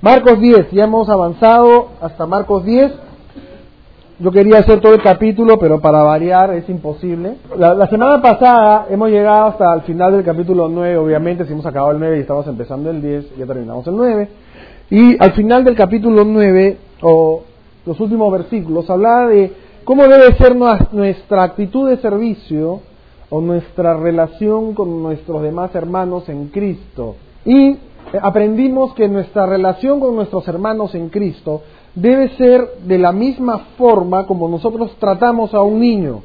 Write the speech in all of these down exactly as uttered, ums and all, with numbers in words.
Marcos diez, ya hemos avanzado hasta Marcos diez. Yo quería hacer todo el capítulo, pero para variar es imposible. La, la semana pasada hemos llegado hasta el final del capítulo nueve, obviamente, si hemos acabado el nueve y estamos empezando el diez, ya terminamos el nueve. Y al final del capítulo nueve, o los últimos versículos, hablaba de cómo debe ser nuestra actitud de servicio o nuestra relación con nuestros demás hermanos en Cristo. Y aprendimos que nuestra relación con nuestros hermanos en Cristo debe ser de la misma forma como nosotros tratamos a un niño,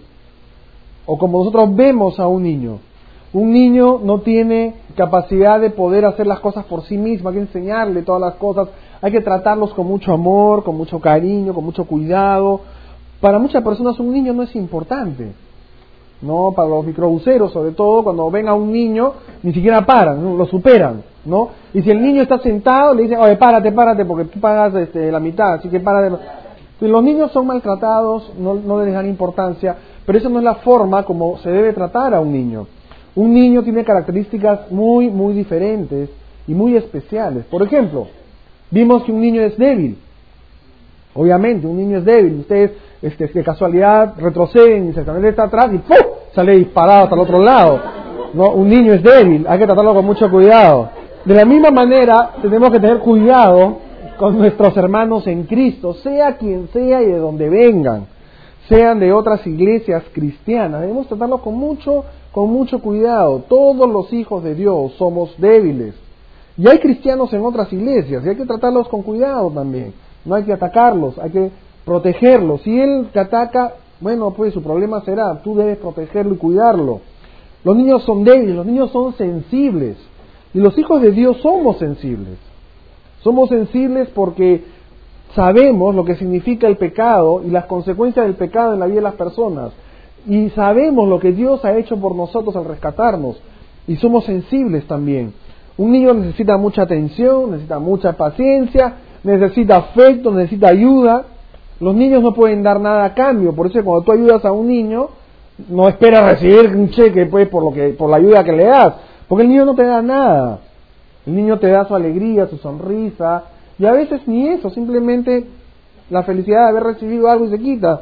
o como nosotros vemos a un niño. Un niño no tiene capacidad de poder hacer las cosas por sí mismo, hay que enseñarle todas las cosas, hay que tratarlos con mucho amor, con mucho cariño, con mucho cuidado. Para muchas personas un niño no es importante, ¿no? Para los microbuseros, sobre todo, cuando ven a un niño, ni siquiera paran, ¿no? Lo superan, ¿no? Y si el niño está sentado, le dicen, oye, párate, párate, porque tú pagas este, la mitad, así que párate. Si los niños son maltratados, no, no les dan importancia, pero esa no es la forma como se debe tratar a un niño. Un niño tiene características muy, muy diferentes y muy especiales. Por ejemplo, vimos que un niño es débil. Obviamente, un niño es débil. Ustedes, este, de casualidad, retroceden y se sale está atrás y ¡pum! Sale disparado hasta el otro lado. No, un niño es débil, hay que tratarlo con mucho cuidado. De la misma manera, tenemos que tener cuidado con nuestros hermanos en Cristo, sea quien sea y de donde vengan, sean de otras iglesias cristianas. Debemos tratarlos con mucho, con mucho cuidado. Todos los hijos de Dios somos débiles. Y hay cristianos en otras iglesias y hay que tratarlos con cuidado también. No hay que atacarlos, hay que protegerlos. Si él te ataca, bueno, pues su problema será, tú debes protegerlo y cuidarlo. Los niños son débiles, los niños son sensibles. Y los hijos de Dios somos sensibles. Somos sensibles porque sabemos lo que significa el pecado y las consecuencias del pecado en la vida de las personas. Y sabemos lo que Dios ha hecho por nosotros al rescatarnos. Y somos sensibles también. Un niño necesita mucha atención, necesita mucha paciencia, necesita afecto, necesita ayuda. Los niños no pueden dar nada a cambio. Por eso cuando tú ayudas a un niño, no esperas recibir un cheque pues por lo que por la ayuda que le das. Porque el niño no te da nada. El niño te da su alegría, su sonrisa, y a veces ni eso, simplemente la felicidad de haber recibido algo y se quita.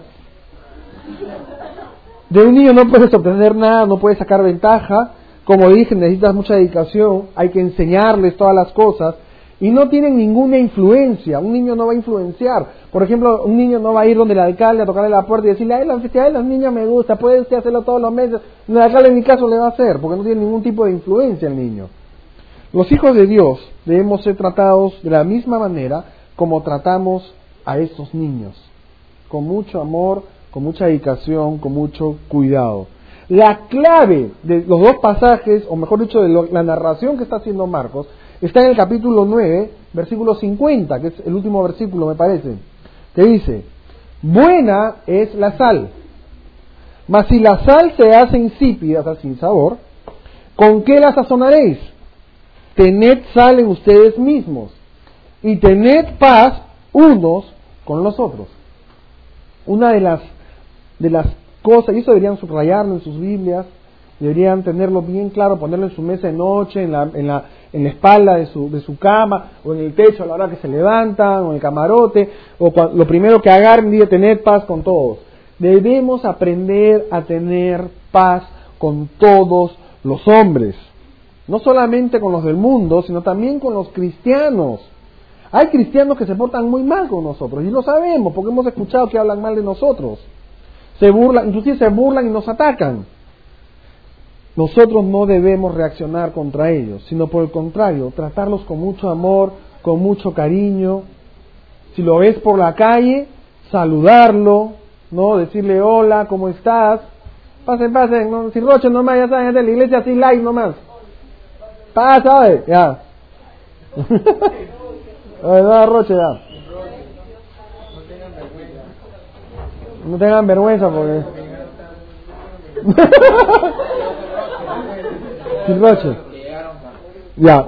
De un niño no puedes obtener nada, no puedes sacar ventaja. Como dije, necesitas mucha dedicación, hay que enseñarles todas las cosas, y no tienen ninguna influencia. Un niño no va a influenciar. Por ejemplo, un niño no va a ir donde el alcalde a tocarle la puerta y decirle, ay, la felicidad de los niños me gusta, puede usted hacerlo todos los meses. El alcalde en mi caso le va a hacer, porque no tiene ningún tipo de influencia el niño. Los hijos de Dios debemos ser tratados de la misma manera como tratamos a estos niños, con mucho amor, con mucha dedicación, con mucho cuidado. La clave de los dos pasajes, o mejor dicho, de lo, la narración que está haciendo Marcos, está en el capítulo nueve, versículo cincuenta, que es el último versículo, me parece, que dice, buena es la sal, mas si la sal se hace insípida, o sea, sin sabor, ¿con qué la sazonaréis? Tened sal en ustedes mismos, y tened paz unos con los otros. Una de las, de las cosas, y eso deberían subrayarlo en sus Biblias, deberían tenerlo bien claro, ponerlo en su mesa de noche, en la, en la, en la espalda de su, de su cama, o en el techo a la hora que se levantan, o en el camarote, o cuando, lo primero que agarren, diga, tener paz con todos. Debemos aprender a tener paz con todos los hombres, no solamente con los del mundo, sino también con los cristianos. Hay cristianos que se portan muy mal con nosotros, y lo sabemos, porque hemos escuchado que hablan mal de nosotros. Se burlan, inclusive se burlan y nos atacan. Nosotros no debemos reaccionar contra ellos, sino por el contrario, tratarlos con mucho amor, con mucho cariño. Si lo ves por la calle, saludarlo, ¿no? Decirle hola, ¿cómo estás? Pasen, pasen, no, sin roche nomás, ya saben, es de la iglesia sin like nomás. Pasa, ¿sabes? Ya. Oye, no, roche, ya. No tengan vergüenza porque... sin roche. Ya.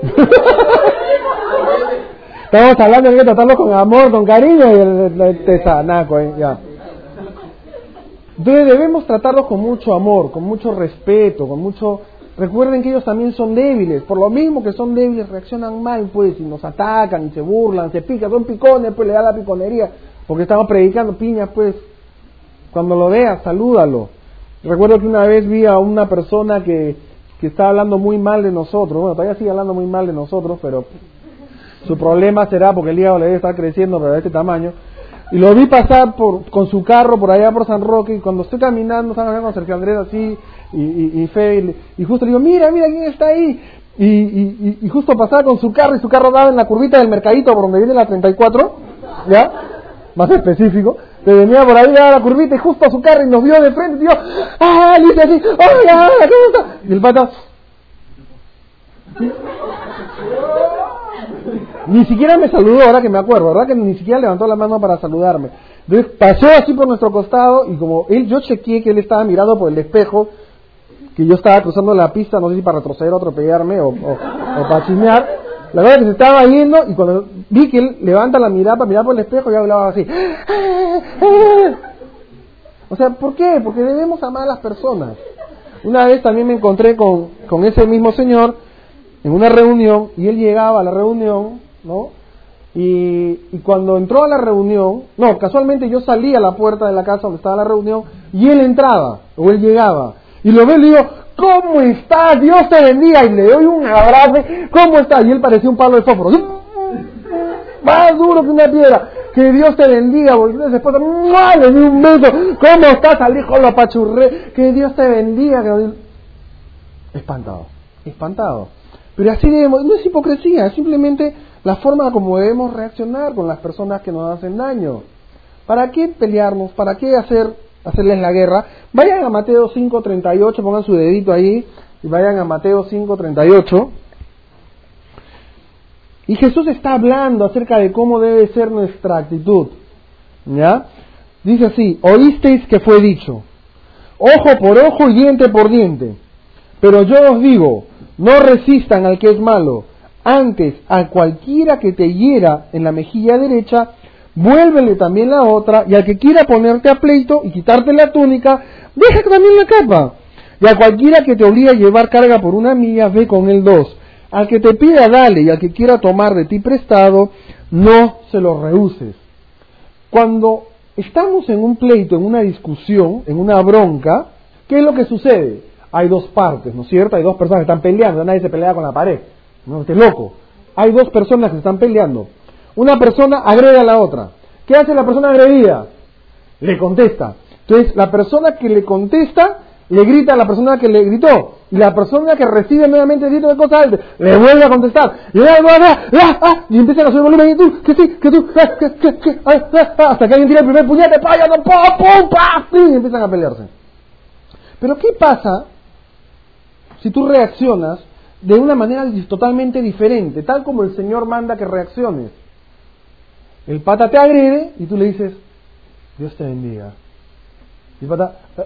Estamos hablando de que tratarlo con amor, con cariño y el, el tesanaco, ¿eh? Ya. Entonces debemos tratarlos con mucho amor, con mucho respeto, con mucho Recuerden que ellos también son débiles, por lo mismo que son débiles reaccionan mal, pues, y nos atacan, y se burlan, se pican, son picones, pues le da la piconería, porque estamos predicando piñas, pues. Cuando lo veas, salúdalo. Recuerdo que una vez vi a una persona que, que estaba hablando muy mal de nosotros, bueno, todavía sigue hablando muy mal de nosotros, pero su problema será porque el hígado le debe estar creciendo, pero de este tamaño. Y lo vi pasar por, con su carro por allá por San Roque, y cuando estoy caminando, estaba hablando con Sergio Andrés así, y, y, y Fe, y, y justo le digo, mira, mira quién está ahí, y, y, y justo pasaba con su carro, y su carro daba en la curvita del mercadito por donde viene la treinta y cuatro, ¿ya? Más específico, que venía por ahí a la curvita, y justo a su carro, y nos vio de frente, y yo, ¡ah! Le dice así, ¡hola! ¿Cómo está? Y el pata, ni siquiera me saludó, ahora que me acuerdo, ¿verdad? Que ni siquiera levantó la mano para saludarme. Entonces pasó así por nuestro costado y como él, yo chequeé que él estaba mirando por el espejo, que yo estaba cruzando la pista, no sé si para retroceder o atropellarme o, o, o para chismear. La verdad es que se estaba yendo y cuando vi que él levanta la mirada para mirar por el espejo, yo hablaba así. O sea, ¿por qué? Porque debemos amar a las personas. Una vez también me encontré con, con ese mismo señor en una reunión y él llegaba a la reunión, ¿no? Y, y cuando entró a la reunión, no, casualmente yo salí a la puerta de la casa donde estaba la reunión y él entraba, o él llegaba, y lo veo y le digo, ¿cómo estás? Dios te bendiga, y le doy un abrazo, ¿cómo estás? Y él parecía un palo de fósforo, más duro que una piedra, que Dios te bendiga, porque después le di un beso, ¿cómo estás? Al hijo lo apachurré, que Dios te bendiga, que... espantado, espantado. Pero así debemos, no es hipocresía, es simplemente la forma como debemos reaccionar con las personas que nos hacen daño. ¿Para qué pelearnos? ¿Para qué hacer hacerles la guerra? Vayan a Mateo cinco treinta y ocho, pongan su dedito ahí, y vayan a Mateo cinco treinta y ocho. Y Jesús está hablando acerca de cómo debe ser nuestra actitud. ¿Ya? Dice así, oísteis que fue dicho, ojo por ojo y diente por diente. Pero yo os digo, no resistan al que es malo, antes a cualquiera que te hiera en la mejilla derecha, vuélvele también la otra, y al que quiera ponerte a pleito y quitarte la túnica, deja también la capa. Y a cualquiera que te obligue a llevar carga por una milla, ve con él dos. Al que te pida, dale, y al que quiera tomar de ti prestado, no se lo rehuses. Cuando estamos en un pleito, en una discusión, en una bronca, ¿qué es lo que sucede? Hay dos partes, ¿no es cierto? Hay dos personas que están peleando, nadie se pelea con la pared. No, esté loco. Hay dos personas que están peleando. Una persona agrede a la otra. ¿Qué hace la persona agredida? Le contesta. Entonces, la persona que le contesta, le grita a la persona que le gritó. Y la persona que recibe nuevamente el grito de cosa alta, le vuelve a contestar. Y, ah, ah, ah, ah, y empiezan a subir el volumen. Y tú, que sí, que tú, ah, que, que, que, ah, ah, ah, hasta que alguien tira el primer puñete, ¡paya, no, pum, pum, pa! Y empiezan a pelearse. Pero, ¿qué pasa si tú reaccionas de una manera totalmente diferente, tal como el Señor manda que reacciones? El pata te agrede y tú le dices, Dios te bendiga. Y el pata... Eh.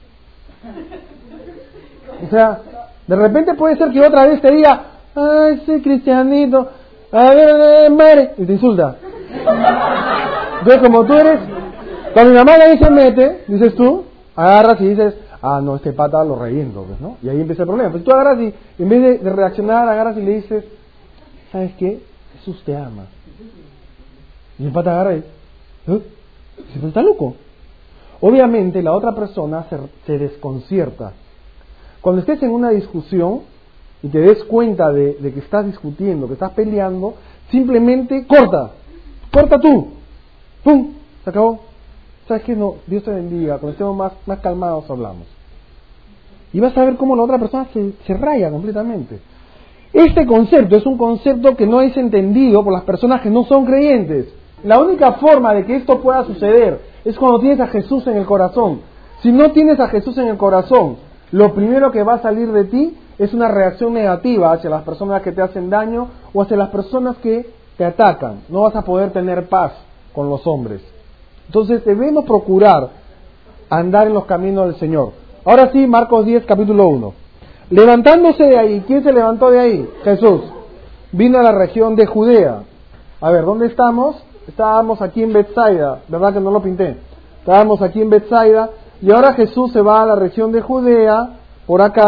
O sea, de repente puede ser que otra vez te diga, ay, sí, cristianito, a ver, madre, y te insulta. Entonces, como tú eres, cuando mi mamá ahí se mete, dices tú, agarras y dices, ah, no, este pata lo reviento, pues, ¿no? Y ahí empieza el problema. Pues tú agarras y, en vez de, de reaccionar, agarras y le dices, ¿sabes qué? Jesús te ama. Y el pata agarra y, ¿eh? Dice, pues está loco. Obviamente, la otra persona se, se desconcierta. Cuando estés en una discusión y te des cuenta de, de que estás discutiendo, que estás peleando, simplemente corta. Corta tú. ¡Pum! Se acabó. ¿Sabes qué? No, Dios te bendiga, cuando estemos más, más calmados hablamos. Y vas a ver cómo la otra persona se, se raya completamente. Este concepto es un concepto que no es entendido por las personas que no son creyentes. La única forma de que esto pueda suceder es cuando tienes a Jesús en el corazón. Si no tienes a Jesús en el corazón, lo primero que va a salir de ti es una reacción negativa hacia las personas que te hacen daño o hacia las personas que te atacan. No vas a poder tener paz con los hombres. Entonces debemos procurar andar en los caminos del Señor. Ahora sí, Marcos diez, capítulo uno. Levantándose de ahí, ¿quién se levantó de ahí? Jesús. Vino a la región de Judea. A ver, ¿dónde estamos? Estábamos aquí en Betsaida, ¿verdad que no lo pinté? Estábamos aquí en Betsaida y ahora Jesús se va a la región de Judea, por acá,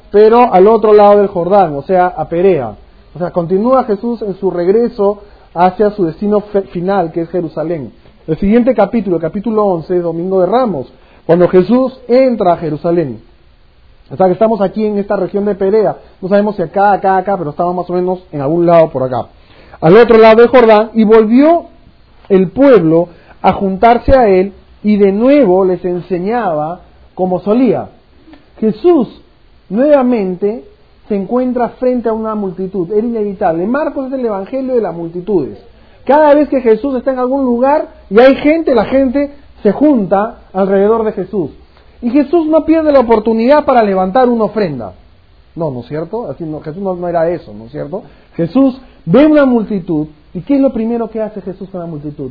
pero al otro lado del Jordán, o sea, a Perea. O sea, continúa Jesús en su regreso hacia su destino final, que es Jerusalén. El siguiente capítulo, el capítulo once, Domingo de Ramos, cuando Jesús entra a Jerusalén. O sea, que estamos aquí en esta región de Perea. No sabemos si acá, acá, acá, pero estamos más o menos en algún lado por acá. Al otro lado del Jordán, y volvió el pueblo a juntarse a él, y de nuevo les enseñaba como solía. Jesús nuevamente se encuentra frente a una multitud, era inevitable. Marcos es el evangelio de las multitudes. Cada vez que Jesús está en algún lugar y hay gente, la gente se junta alrededor de Jesús. Y Jesús no pierde la oportunidad para levantar una ofrenda. No, ¿no es cierto? Así no, Jesús no, no era eso, ¿no es cierto? Jesús ve una multitud, ¿y qué es lo primero que hace Jesús con la multitud?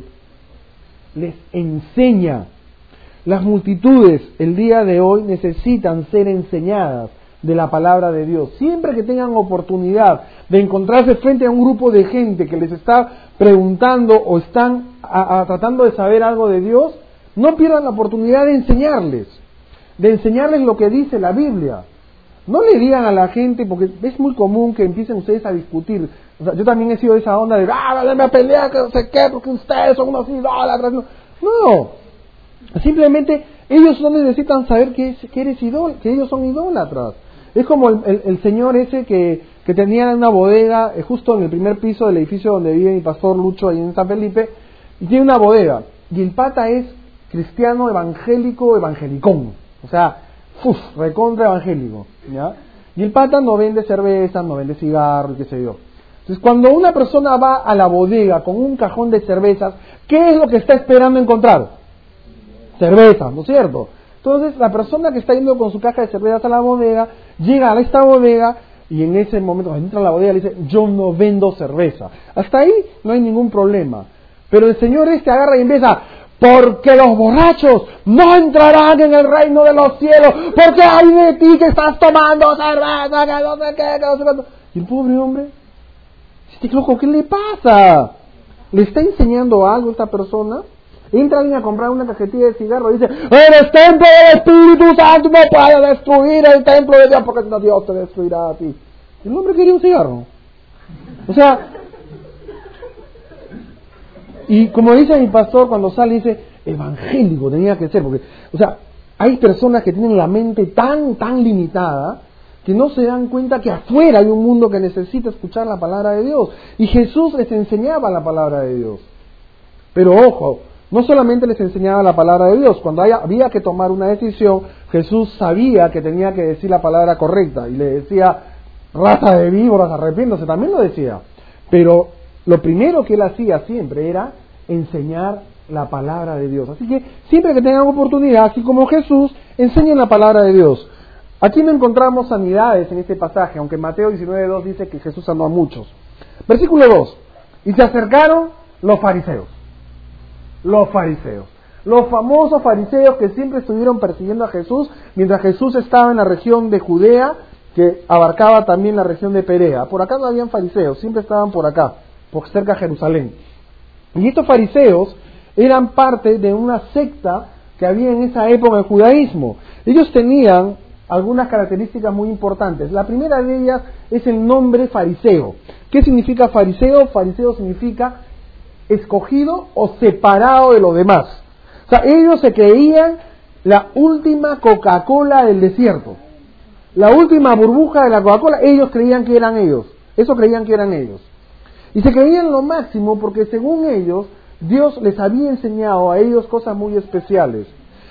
Les enseña. Las multitudes el día de hoy necesitan ser enseñadas de la palabra de Dios. Siempre que tengan oportunidad de encontrarse frente a un grupo de gente que les está preguntando o están a, a, tratando de saber algo de Dios, no pierdan la oportunidad de enseñarles, de enseñarles lo que dice la Biblia. No le digan a la gente, porque es muy común que empiecen ustedes a discutir. O sea, yo también he sido de esa onda de, ah, dame a pelear, que no sé qué, porque ustedes son unos idólatras. No, no. Simplemente ellos no necesitan saber que, es, que, eres idol, que ellos son idólatras. Es como el, el, el señor ese que, que tenía una bodega eh, justo en el primer piso del edificio donde vive mi pastor Lucho, ahí en San Felipe, y tiene una bodega. Y el pata es cristiano evangélico, evangelicón. O sea, uf, recontra evangélico, ¿ya? Y el pata no vende cerveza, no vende cigarros, qué sé yo. Entonces, cuando una persona va a la bodega con un cajón de cervezas, ¿qué es lo que está esperando encontrar? Cervezas, ¿no es cierto? Entonces, la persona que está yendo con su caja de cervezas a la bodega, llega a esta bodega y en ese momento, cuando entra a la bodega, le dice, yo no vendo cerveza. Hasta ahí no hay ningún problema. Pero el señor este agarra y empieza, porque los borrachos no entrarán en el reino de los cielos, porque hay de ti que estás tomando cerveza, que no sé qué, que no sé cuánto. Y el pobre hombre, este loco, ¿qué le pasa? ¿Le está enseñando algo a esta persona? Entra alguien a comprar una cajetilla de cigarro y dice, eres templo del Espíritu Santo, no puedes destruir el templo de Dios, porque si no Dios te destruirá a ti. El hombre quería un cigarro. O sea, y como dice mi pastor cuando sale, dice, evangélico tenía que ser, porque, o sea, hay personas que tienen la mente tan, tan limitada, que no se dan cuenta que afuera hay un mundo que necesita escuchar la palabra de Dios. Y Jesús les enseñaba la palabra de Dios. Pero ojo, no solamente les enseñaba la palabra de Dios, cuando haya, había que tomar una decisión, Jesús sabía que tenía que decir la palabra correcta, y le decía, raza de víboras, arrepiéndose, también lo decía. Pero lo primero que él hacía siempre era enseñar la palabra de Dios. Así que siempre que tengan oportunidad, así como Jesús, enseñen la palabra de Dios. Aquí no encontramos sanidades en este pasaje, aunque Mateo diecinueve dos dice que Jesús sanó a muchos. Versículo dos. Y se acercaron los fariseos. Los fariseos. Los famosos fariseos que siempre estuvieron persiguiendo a Jesús, mientras Jesús estaba en la región de Judea, que abarcaba también la región de Perea. Por acá no habían fariseos, siempre estaban por acá, por cerca de Jerusalén. Y estos fariseos eran parte de una secta que había en esa época en el judaísmo. Ellos tenían algunas características muy importantes. La primera de ellas es el nombre fariseo. ¿Qué significa fariseo? Fariseo significa escogido o separado de los demás. O sea, ellos se creían la última Coca-Cola del desierto. La última burbuja de la Coca-Cola, ellos creían que eran ellos. Eso creían que eran ellos. Y se creían lo máximo porque según ellos, Dios les había enseñado a ellos cosas muy especiales.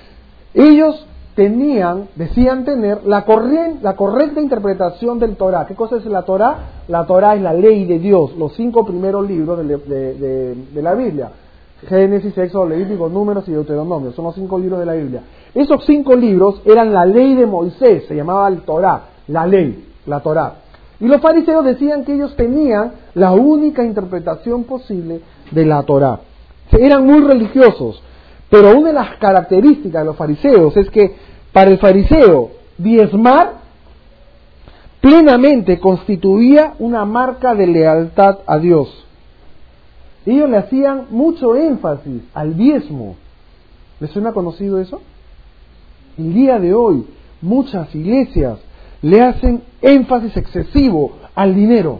Ellos tenían, decían tener, la, corriente, la correcta interpretación del Torah. ¿Qué cosa es la Torah? La Torah es la ley de Dios, los cinco primeros libros de, de, de, de la Biblia. Génesis, Éxodo, Levítico, Números y Deuteronomio, son los cinco libros de la Biblia. Esos cinco libros eran la ley de Moisés, se llamaba el Torah, la ley, la Torah. Y los fariseos decían que ellos tenían la única interpretación posible de la Torah. Eran muy religiosos, pero una de las características de los fariseos es que para el fariseo diezmar plenamente constituía una marca de lealtad a Dios. Ellos le hacían mucho énfasis al diezmo. ¿Les suena conocido eso? El día de hoy, muchas iglesias le hacen énfasis excesivo al dinero.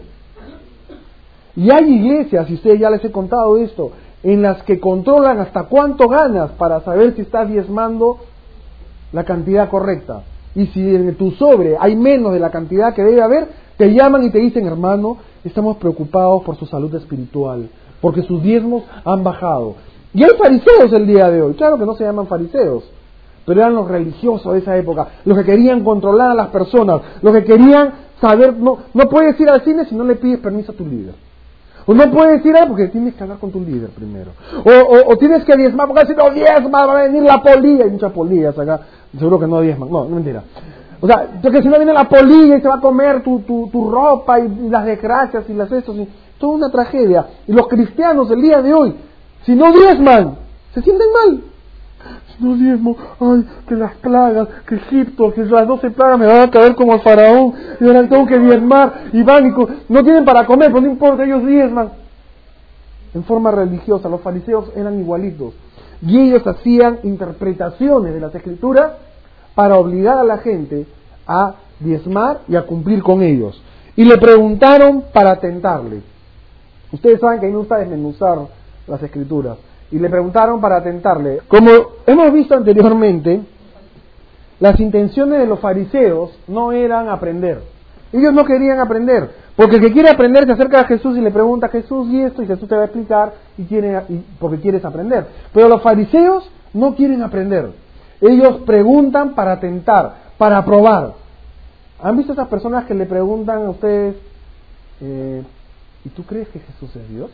Y hay iglesias, y ustedes ya les he contado esto, en las que controlan hasta cuánto ganas para saber si estás diezmando la cantidad correcta. Y si en tu sobre hay menos de la cantidad que debe haber, te llaman y te dicen, hermano, estamos preocupados por su salud espiritual, porque sus diezmos han bajado. Y hay fariseos el día de hoy, claro que no se llaman fariseos, pero eran los religiosos de esa época, los que querían controlar a las personas, los que querían saber, no, no puedes ir al cine si no le pides permiso a tu líder. O no puedes ir a porque tienes que hablar con tu líder primero. O, o, o tienes que diezmar, porque si no diezmas va a venir la polilla. Hay muchas polillas acá, seguro que no diezman, no, no mentira. O sea, porque si no viene la polilla y se va a comer tu, tu, tu ropa y, y las desgracias y las estos, y toda una tragedia. Y los cristianos el día de hoy, si no diezman, se sienten mal. Si no diezmo, ay, que las plagas, que Egipto, que las doce plagas me van a caer como el faraón, y ahora tengo que diezmar, y van y co- no tienen para comer, pero no importa, ellos diezman. En forma religiosa, los fariseos eran igualitos, y ellos hacían interpretaciones de las escrituras para obligar a la gente a diezmar y a cumplir con ellos. Y le preguntaron para tentarle. Ustedes saben que a mí me gusta desmenuzar las escrituras. Y le preguntaron para tentarle. Como hemos visto anteriormente, las intenciones de los fariseos no eran aprender. Ellos no querían aprender. Porque el que quiere aprender se acerca a Jesús y le pregunta a Jesús y esto, y Jesús te va a explicar y quiere, y, porque quieres aprender. Pero los fariseos no quieren aprender. Ellos preguntan para tentar, para probar. ¿Han visto esas personas que le preguntan a ustedes, eh, ¿y tú crees que Jesús es Dios?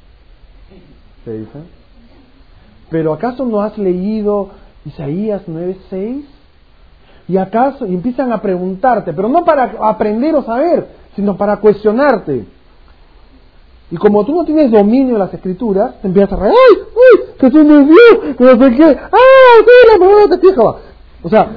Se dicen. ¿Pero acaso no has leído Isaías nueve seis? ¿Y acaso? Y empiezan a preguntarte, pero no para aprender o saber, sino para cuestionarte. Y como tú no tienes dominio de las escrituras, te empiezas a reír, ¡ay! ¡Ay! ¡Jesús no es Dios! ¡Que no sé qué! ¡Ah! ¡Sí, la palabra te fija! O sea,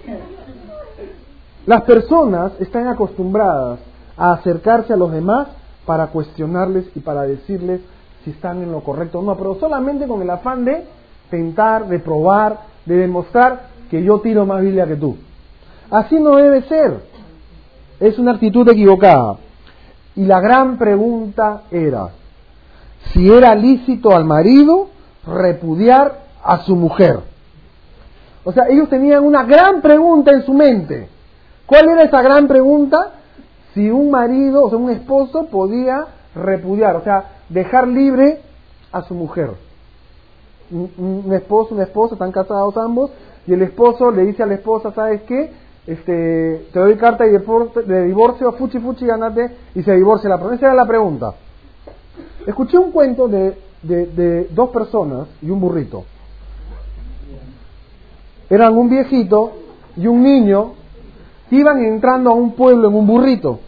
las personas están acostumbradas a acercarse a los demás para cuestionarles y para decirles si están en lo correcto o no, pero solamente con el afán de tentar, de probar, de demostrar que yo tiro más Biblia que tú. Así no debe ser. Es una actitud equivocada. Y la gran pregunta era si era lícito al marido repudiar a su mujer. O sea, ellos tenían una gran pregunta en su mente. ¿Cuál era esa gran pregunta? Si un marido, o sea, un esposo podía repudiar, o sea, dejar libre a su mujer. Un, un esposo, una esposa, están casados ambos, y el esposo le dice a la esposa, ¿sabes qué? Este, te doy carta de divorcio, de divorcio fuchi fuchi, andate, y se divorcia la persona. Esa era la pregunta. Escuché un cuento de, de, de dos personas y un burrito. Eran un viejito y un niño que iban entrando a un pueblo en un burrito.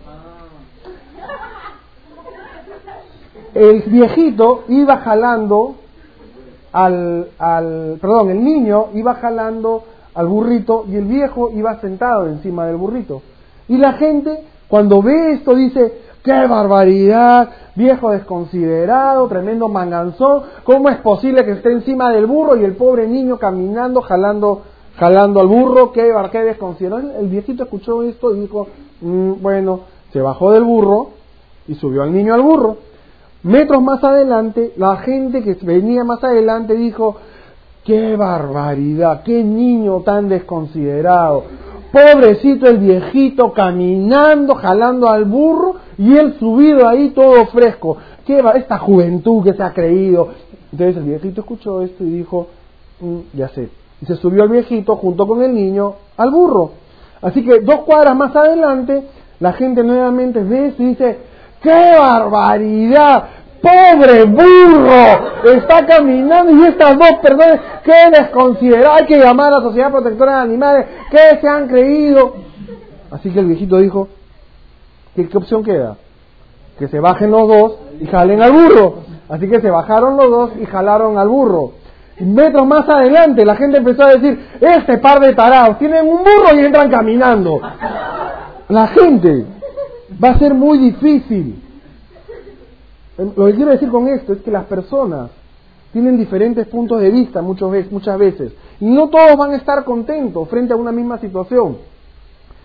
El viejito iba jalando al, al, perdón, el niño iba jalando al burrito y el viejo iba sentado encima del burrito. Y la gente, cuando ve esto, dice, ¡qué barbaridad! Viejo desconsiderado, tremendo manganzón, ¿cómo es posible que esté encima del burro y el pobre niño caminando, jalando, jalando al burro? ¡Qué, qué desconsiderado! El viejito escuchó esto y dijo, mmm, bueno, se bajó del burro y subió al niño al burro. Metros más adelante, la gente que venía más adelante dijo, ¡qué barbaridad! ¡Qué niño tan desconsiderado! Pobrecito el viejito caminando, jalando al burro y él subido ahí todo fresco. ¿Qué va? Esta juventud que se ha creído. Entonces el viejito escuchó esto y dijo, mm, ya sé. Y se subió el viejito junto con el niño al burro. Así que dos cuadras más adelante, la gente nuevamente ve esto y dice, ¡qué barbaridad! ¡Pobre burro! Está caminando y estas dos personas, ¡qué desconsiderado! Hay que llamar a la Sociedad Protectora de Animales, ¿qué se han creído? Así que el viejito dijo, ¿qué, qué opción queda? Que se bajen los dos y jalen al burro. Así que se bajaron los dos y jalaron al burro. Y metros más adelante la gente empezó a decir, este par de tarados tienen un burro y entran caminando. La gente, va a ser muy difícil. Lo que quiero decir con esto es que las personas tienen diferentes puntos de vista muchas veces, muchas veces y no todos van a estar contentos frente a una misma situación.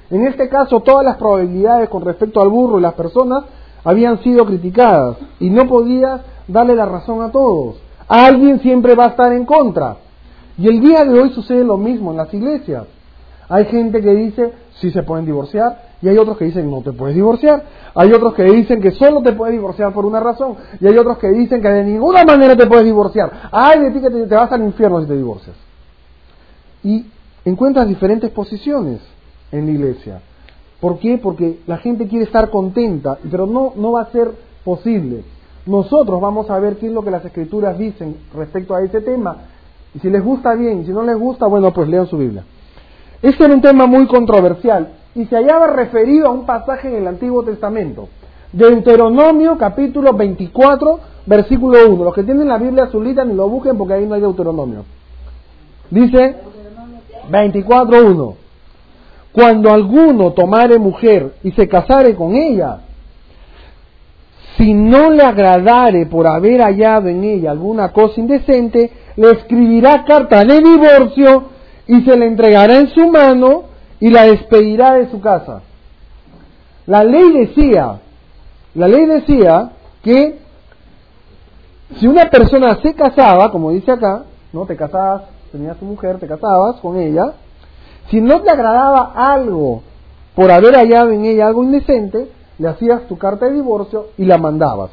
En este caso, todas las probabilidades con respecto al burro y las personas habían sido criticadas y no podías darle la razón a todos. Alguien siempre va a estar en contra. Y el día de hoy sucede lo mismo en las iglesias. Hay gente que dice, sí se pueden divorciar, y hay otros que dicen, no te puedes divorciar. Hay otros que dicen que solo te puedes divorciar por una razón, y hay otros que dicen que de ninguna manera te puedes divorciar. Ay de ti que te, te vas al infierno si te divorcias. Y encuentras diferentes posiciones en la iglesia. ¿Por qué? Porque la gente quiere estar contenta, pero no, no va a ser posible. Nosotros vamos a ver qué es lo que las Escrituras dicen respecto a ese tema, y si les gusta bien, y si no les gusta, bueno, pues lean su Biblia. Este era un tema muy controversial, y se hallaba referido a un pasaje en el Antiguo Testamento, Deuteronomio capítulo veinticuatro, versículo uno. Los que tienen la Biblia azulita ni lo busquen porque ahí no hay Deuteronomio. Dice veinticuatro uno: cuando alguno tomare mujer y se casare con ella, si no le agradare por haber hallado en ella alguna cosa indecente, le escribirá carta de divorcio y se le entregará en su mano y la despedirá de su casa. La ley decía, la ley decía que si una persona se casaba, como dice acá, no te casabas, tenías tu mujer, te casabas con ella, si no te agradaba algo por haber hallado en ella algo indecente, le hacías tu carta de divorcio y la mandabas.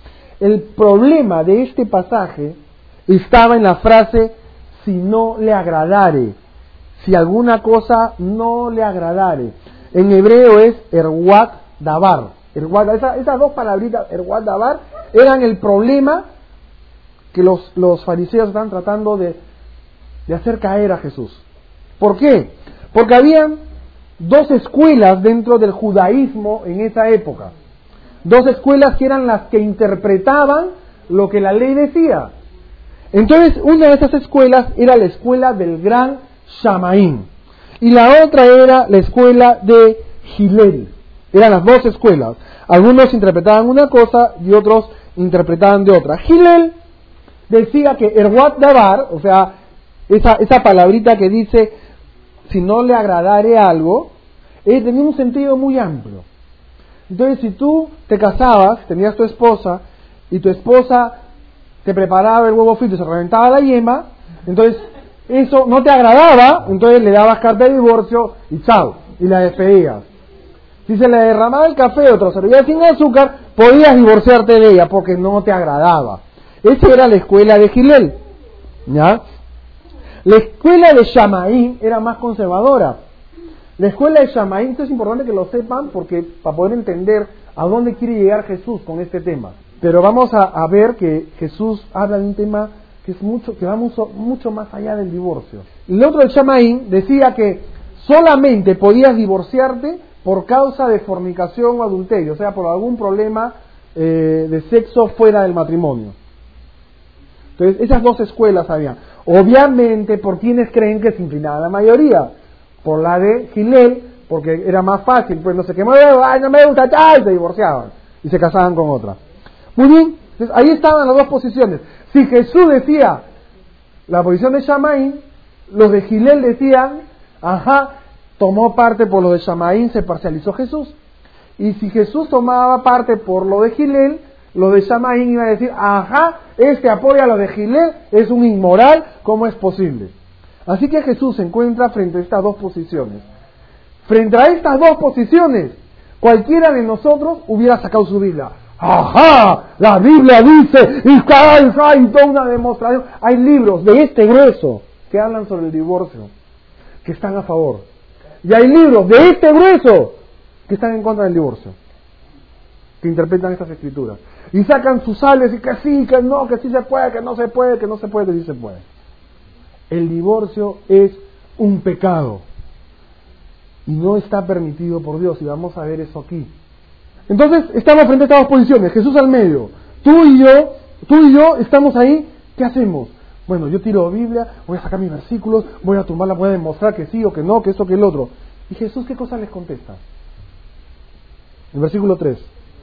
El problema de este pasaje estaba en la frase si no le agradare, si alguna cosa no le agradare. En hebreo es erwat davar. Erwat, esa, esas dos palabritas, erwat davar, eran el problema que los, los fariseos estaban tratando de, de hacer caer a Jesús. ¿Por qué? Porque habían dos escuelas dentro del judaísmo en esa época. Dos escuelas que eran las que interpretaban lo que la ley decía. Entonces, una de esas escuelas era la escuela del gran Shamaín. Y la otra era la escuela de Hillel. Eran las dos escuelas. Algunos interpretaban una cosa y otros interpretaban de otra. Hillel decía que erwat davar, o sea, esa, esa palabrita que dice si no le agradare algo, eh, tenía un sentido muy amplio. Entonces, si tú te casabas, tenías tu esposa, y tu esposa te preparaba el huevo frito y se reventaba la yema, entonces eso no te agradaba, entonces le dabas carta de divorcio y chao, y la despedías. Si se le derramaba el café o te lo servías sin azúcar, podías divorciarte de ella porque no te agradaba. Esa era la escuela de Hillel, ¿ya? La escuela de Shamaín era más conservadora. La escuela de Shamaín, esto es importante que lo sepan porque para poder entender a dónde quiere llegar Jesús con este tema. Pero vamos a, a ver que Jesús habla de un tema que es mucho, que va mucho, mucho más allá del divorcio. El otro, el Shamaín, decía que solamente podías divorciarte por causa de fornicación o adulterio, o sea, por algún problema eh, de sexo fuera del matrimonio. Entonces, esas dos escuelas había. Obviamente, ¿por quienes creen que se inclinaba la mayoría? Por la de Hillel, porque era más fácil, pues no sé qué, ay, no me gusta, ay, se divorciaban y se casaban con otra. Muy bien, entonces ahí estaban las dos posiciones. Si Jesús decía la posición de Shamaín, los de Hillel decían, ajá, tomó parte por lo de Shamaín, se parcializó Jesús. Y si Jesús tomaba parte por lo de Hillel, lo de Shamaín iba a decir, ajá, este apoya a lo de Hillel, es un inmoral, ¿cómo es posible? Así que Jesús se encuentra frente a estas dos posiciones. Frente a estas dos posiciones, cualquiera de nosotros hubiera sacado su Biblia. ¡Ajá! La Biblia dice, y cada y toda una demostración. Hay libros de este grueso que hablan sobre el divorcio, que están a favor. Y hay libros de este grueso que están en contra del divorcio, que interpretan estas escrituras. Y sacan sus sables y que sí, que no, que sí se puede, que no se puede, que no se puede, que sí se puede. El divorcio es un pecado y no está permitido por Dios, y vamos a ver eso aquí. Entonces estamos frente a estas dos posiciones, Jesús al medio, tú y yo, tú y yo estamos ahí, ¿qué hacemos? Bueno, yo tiro Biblia, voy a sacar mis versículos, voy a tomarla, voy a demostrar que sí o que no, que esto, que el otro. ¿Y Jesús qué cosa les contesta? El versículo tres.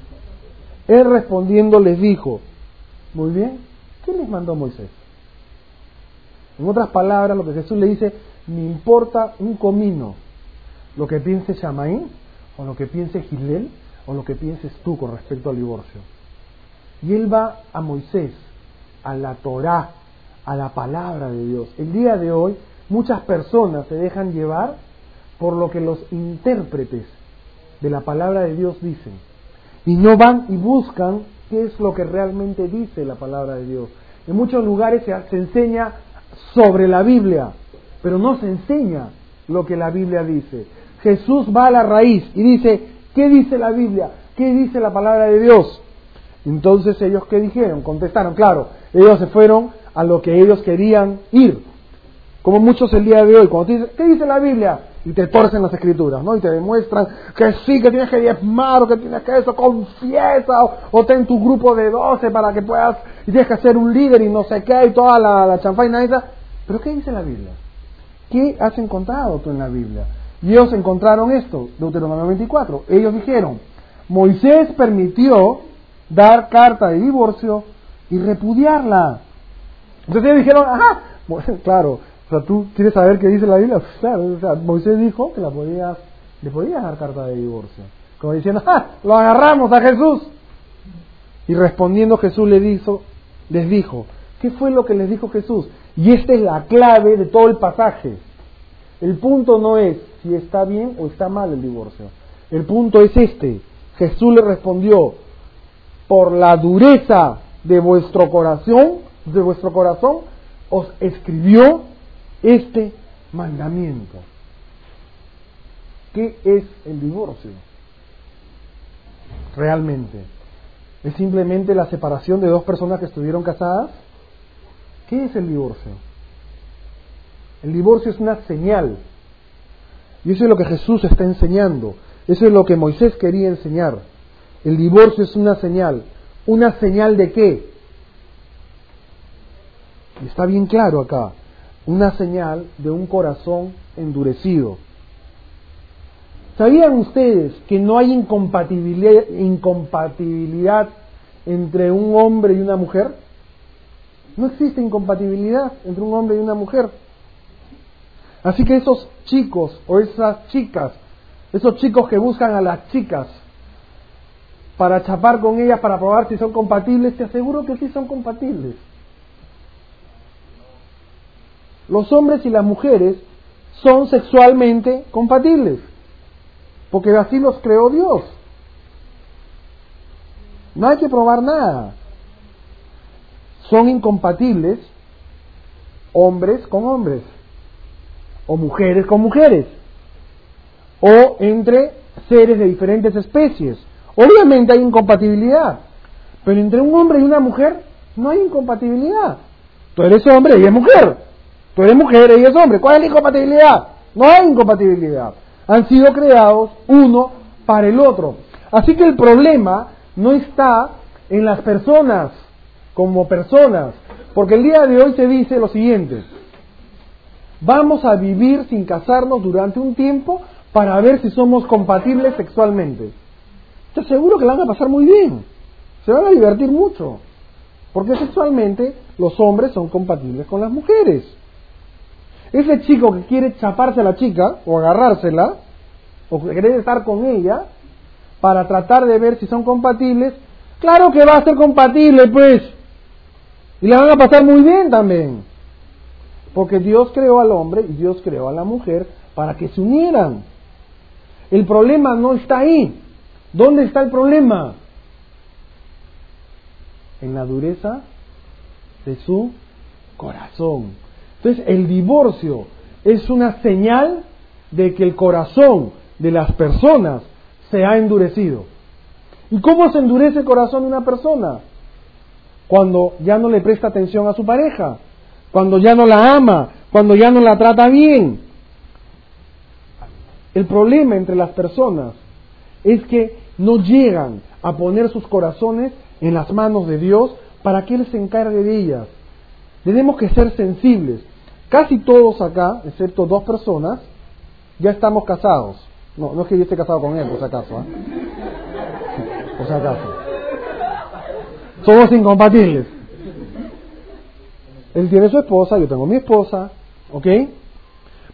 Él respondiendo les dijo, muy bien, ¿quién les mandó Moisés? En otras palabras, lo que Jesús le dice, me importa un comino lo que piense Shammai, o lo que piense Hillel, o lo que pienses tú con respecto al divorcio. Y él va a Moisés, a la Torá, a la palabra de Dios. El día de hoy muchas personas se dejan llevar por lo que los intérpretes de la palabra de Dios dicen, y no van y buscan qué es lo que realmente dice la palabra de Dios. En muchos lugares se, se enseña sobre la Biblia, pero no se enseña lo que la Biblia dice. Jesús va a la raíz y dice, ¿qué dice la Biblia? ¿Qué dice la palabra de Dios? Entonces ellos, ¿qué dijeron? Contestaron, claro, ellos se fueron a lo que ellos querían ir. Como muchos el día de hoy, cuando te dicen, ¿qué dice la Biblia? Y te torcen las escrituras, ¿no? Y te demuestran que sí, que tienes que diezmar, o que tienes que eso, confiesa, o, o ten tu grupo de doce para que puedas, y tienes que ser un líder y no sé qué, y toda la, la chanfaina esa. ¿Pero qué dice la Biblia? ¿Qué has encontrado tú en la Biblia? Y ellos encontraron esto, Deuteronomio veinticuatro. Ellos dijeron, Moisés permitió dar carta de divorcio y repudiarla. Entonces ellos dijeron, ajá, bueno, claro, o sea, tú quieres saber qué dice la Biblia. Claro, o sea, Moisés dijo que la podías, le podías dar carta de divorcio. Como diciendo, ¡ah! Lo agarramos a Jesús. Y respondiendo Jesús le dijo, les dijo, ¿qué fue lo que les dijo Jesús? Y esta es la clave de todo el pasaje. El punto no es si está bien o está mal el divorcio. El punto es este. Jesús le respondió, por la dureza de vuestro corazón, de vuestro corazón, os escribió este mandamiento. ¿Qué es el divorcio? Realmente, ¿es simplemente la separación de dos personas que estuvieron casadas? ¿Qué es el divorcio? El divorcio es una señal. Y eso es lo que Jesús está enseñando. Eso es lo que Moisés quería enseñar. El divorcio es una señal. ¿Una señal de qué? Y está bien claro acá. Una señal de un corazón endurecido. ¿Sabían ustedes que no hay incompatibilidad, incompatibilidad entre un hombre y una mujer? No existe incompatibilidad entre un hombre y una mujer. Así que esos chicos o esas chicas, esos chicos que buscan a las chicas para chapar con ellas, para probar si son compatibles, te aseguro que sí son compatibles. Los hombres y las mujeres son sexualmente compatibles, porque así los creó Dios. No hay que probar nada. Son incompatibles hombres con hombres, o mujeres con mujeres, o entre seres de diferentes especies. Obviamente hay incompatibilidad, pero entre un hombre y una mujer no hay incompatibilidad. Tú eres hombre y ella es mujer, tú eres mujer y ella es hombre. ¿Cuál es la incompatibilidad? No hay incompatibilidad. Han sido creados uno para el otro. Así que el problema no está en las personas como personas, porque el día de hoy se dice lo siguiente: vamos a vivir sin casarnos durante un tiempo para ver si somos compatibles sexualmente. Te aseguro que la van a pasar muy bien, se van a divertir mucho, porque sexualmente los hombres son compatibles con las mujeres. Ese chico que quiere chaparse a la chica o agarrársela o querer estar con ella para tratar de ver si son compatibles, claro que va a ser compatible, pues, y la van a pasar muy bien también, porque Dios creó al hombre y Dios creó a la mujer para que se unieran. El problema no está ahí. ¿Dónde está el problema? En la dureza de su corazón. Entonces, el divorcio es una señal de que el corazón de las personas se ha endurecido. ¿Y cómo se endurece el corazón de una persona? Cuando ya no le presta atención a su pareja, cuando ya no la ama, cuando ya no la trata bien. El problema entre las personas es que no llegan a poner sus corazones en las manos de Dios para que Él se encargue de ellas. Tenemos que ser sensibles. Casi todos acá, excepto dos personas, ya estamos casados. No, no es que yo esté casado con él, por si acaso. ¿eh? Por si acaso. Somos incompatibles. Él tiene su esposa, yo tengo mi esposa, ¿ok?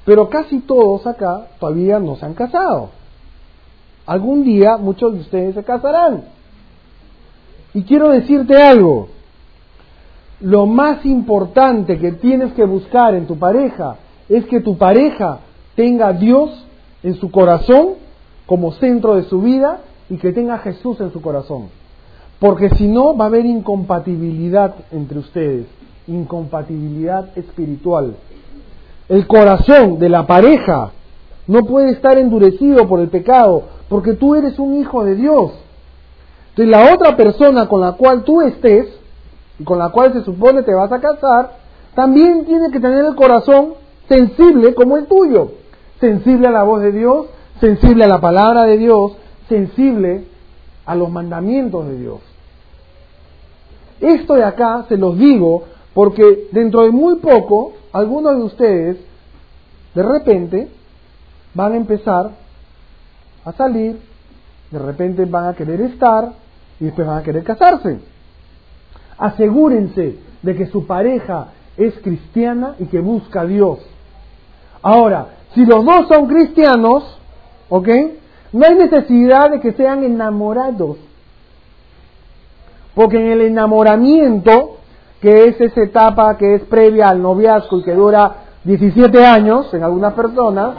pero casi todos acá todavía no se han casado. Algún día muchos de ustedes se casarán. Y quiero decirte algo, lo más importante que tienes que buscar en tu pareja es que tu pareja tenga a Dios en su corazón como centro de su vida y que tenga a Jesús en su corazón. Porque si no, va a haber incompatibilidad entre ustedes, incompatibilidad espiritual. El corazón de la pareja no puede estar endurecido por el pecado, porque tú eres un hijo de Dios. Entonces la otra persona con la cual tú estés, y con la cual se supone te vas a casar, también tiene que tener el corazón sensible como el tuyo. Sensible a la voz de Dios, sensible a la palabra de Dios, sensible a los mandamientos de Dios. Esto de acá se los digo porque dentro de muy poco, algunos de ustedes, de repente, van a empezar a salir, de repente van a querer estar y después van a querer casarse. Asegúrense de que su pareja es cristiana y que busca a Dios. Ahora, si los dos son cristianos, ¿ok? No hay necesidad de que sean enamorados. Porque en el enamoramiento, que es esa etapa que es previa al noviazgo y que dura diecisiete años en algunas personas,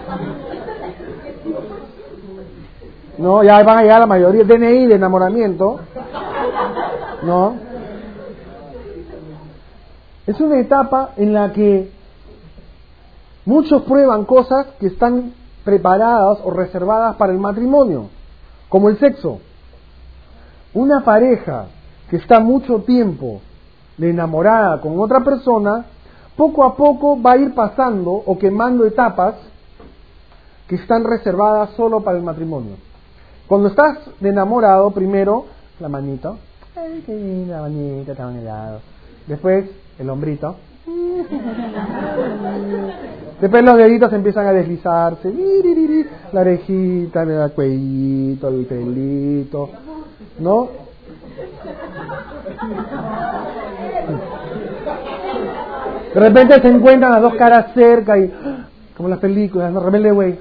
no, ya van a llegar la mayoría, D N I de enamoramiento, ¿no? Es una etapa en la que muchos prueban cosas que están preparadas o reservadas para el matrimonio, como el sexo. Una pareja que está mucho tiempo de enamorada con otra persona, poco a poco va a ir pasando o quemando etapas que están reservadas solo para el matrimonio. Cuando estás de enamorado, primero la manito, ay, qué linda la manita, tan helado. Después el hombrito. Después los deditos empiezan a deslizarse, la orejita, el cuellito, el pelito, ¿no? De repente se encuentran las dos caras cerca y, como las películas, ¿no? Rebelde Way.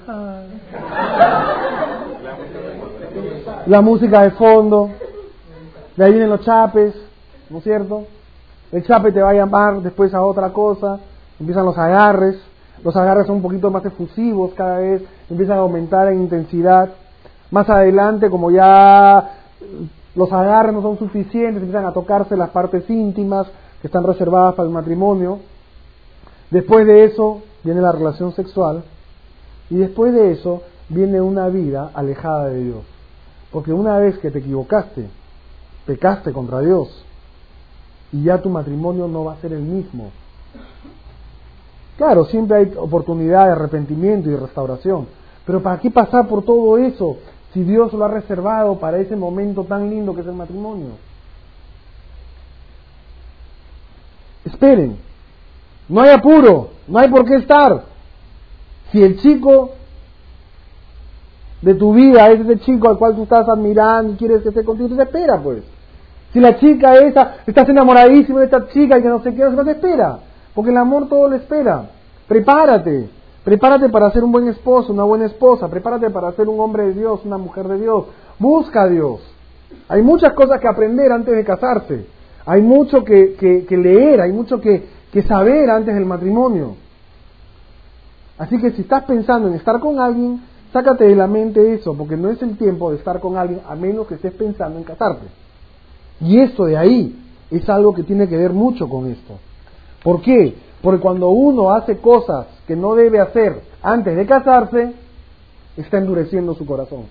La música de fondo, de ahí vienen los chapes, ¿no es cierto? El chape te va a llamar después a otra cosa, empiezan los agarres, los agarres son un poquito más efusivos cada vez, empiezan a aumentar en intensidad. Más adelante, como ya los agarres no son suficientes, empiezan a tocarse las partes íntimas que están reservadas para el matrimonio. Después de eso viene la relación sexual y después de eso viene una vida alejada de Dios. Porque una vez que te equivocaste, pecaste contra Dios y ya tu matrimonio no va a ser el mismo. Claro, siempre hay oportunidad de arrepentimiento y de restauración, pero ¿para qué pasar por todo eso si Dios lo ha reservado para ese momento tan lindo que es el matrimonio? Esperen, no hay apuro, no hay por qué estar. Si el chico de tu vida es ese chico al cual tú estás admirando y quieres que esté contigo, tú te espera, pues. Si la chica esa, estás enamoradísimo de esta chica y que no sé qué, no te espera, porque el amor todo lo espera. Prepárate, prepárate para ser un buen esposo, una buena esposa, prepárate para ser un hombre de Dios, una mujer de Dios. Busca a Dios. Hay muchas cosas que aprender antes de casarse, hay mucho que, que, que leer, hay mucho que, que saber antes del matrimonio. Así que si estás pensando en estar con alguien, sácate de la mente eso, porque no es el tiempo de estar con alguien a menos que estés pensando en casarte. Y esto de ahí es algo que tiene que ver mucho con esto. ¿Por qué? Porque cuando uno hace cosas que no debe hacer antes de casarse, está endureciendo su corazón.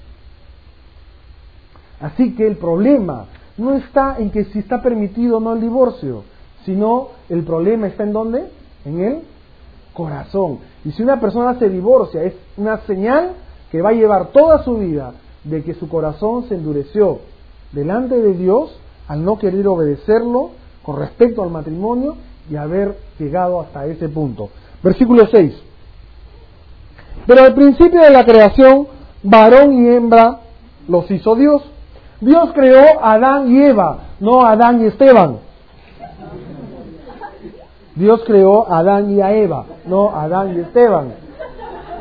Así que el problema no está en que si está permitido o no el divorcio, sino el problema está en ¿dónde? En el corazón. Y si una persona se divorcia, es una señal que va a llevar toda su vida de que su corazón se endureció delante de Dios al no querer obedecerlo con respecto al matrimonio y haber llegado hasta ese punto. Versículo seis. Pero al principio de la creación, varón y hembra los hizo Dios. Dios creó a Adán y Eva, no a Adán y Esteban. Dios creó a Adán y a Eva, no a Adán y Esteban.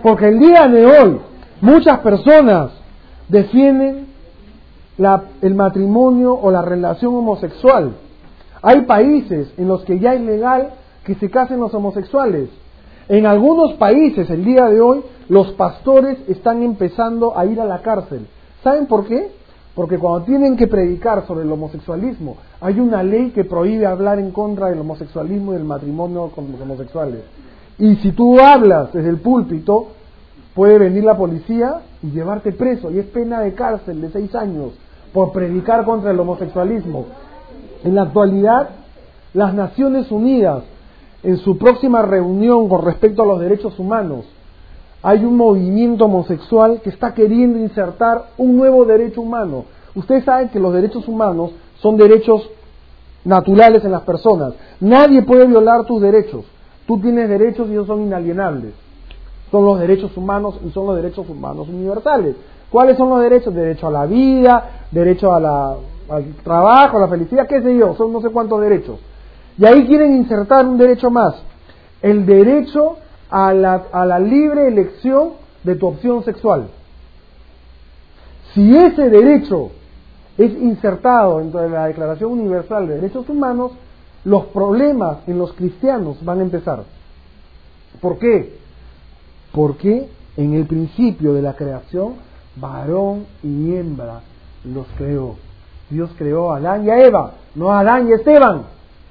Porque el día de hoy muchas personas defienden la, el matrimonio o la relación homosexual. Hay países en los que ya es legal que se casen los homosexuales. En algunos países el día de hoy los pastores están empezando a ir a la cárcel. ¿Saben por qué? Porque cuando tienen que predicar sobre el homosexualismo, hay una ley que prohíbe hablar en contra del homosexualismo y del matrimonio con los homosexuales. Y si tú hablas desde el púlpito, puede venir la policía y llevarte preso, y es pena de cárcel de seis años por predicar contra el homosexualismo. En la actualidad, las Naciones Unidas, en su próxima reunión con respecto a los derechos humanos, hay un movimiento homosexual que está queriendo insertar un nuevo derecho humano. Ustedes saben que los derechos humanos son derechos naturales en las personas. Nadie puede violar tus derechos. Tú tienes derechos y ellos son inalienables. Son los derechos humanos y son los derechos humanos universales. ¿Cuáles son los derechos? Derecho a la vida, derecho a la, al trabajo, a la felicidad, qué sé yo, son no sé cuántos derechos. Y ahí quieren insertar un derecho más, el derecho a la, a la libre elección de tu opción sexual. Si ese derecho es insertado dentro de la Declaración Universal de Derechos Humanos, los problemas en los cristianos van a empezar. ¿Por qué? Porque en el principio de la creación, varón y hembra los creó. Dios creó a Adán y a Eva, no a Adán y a Esteban.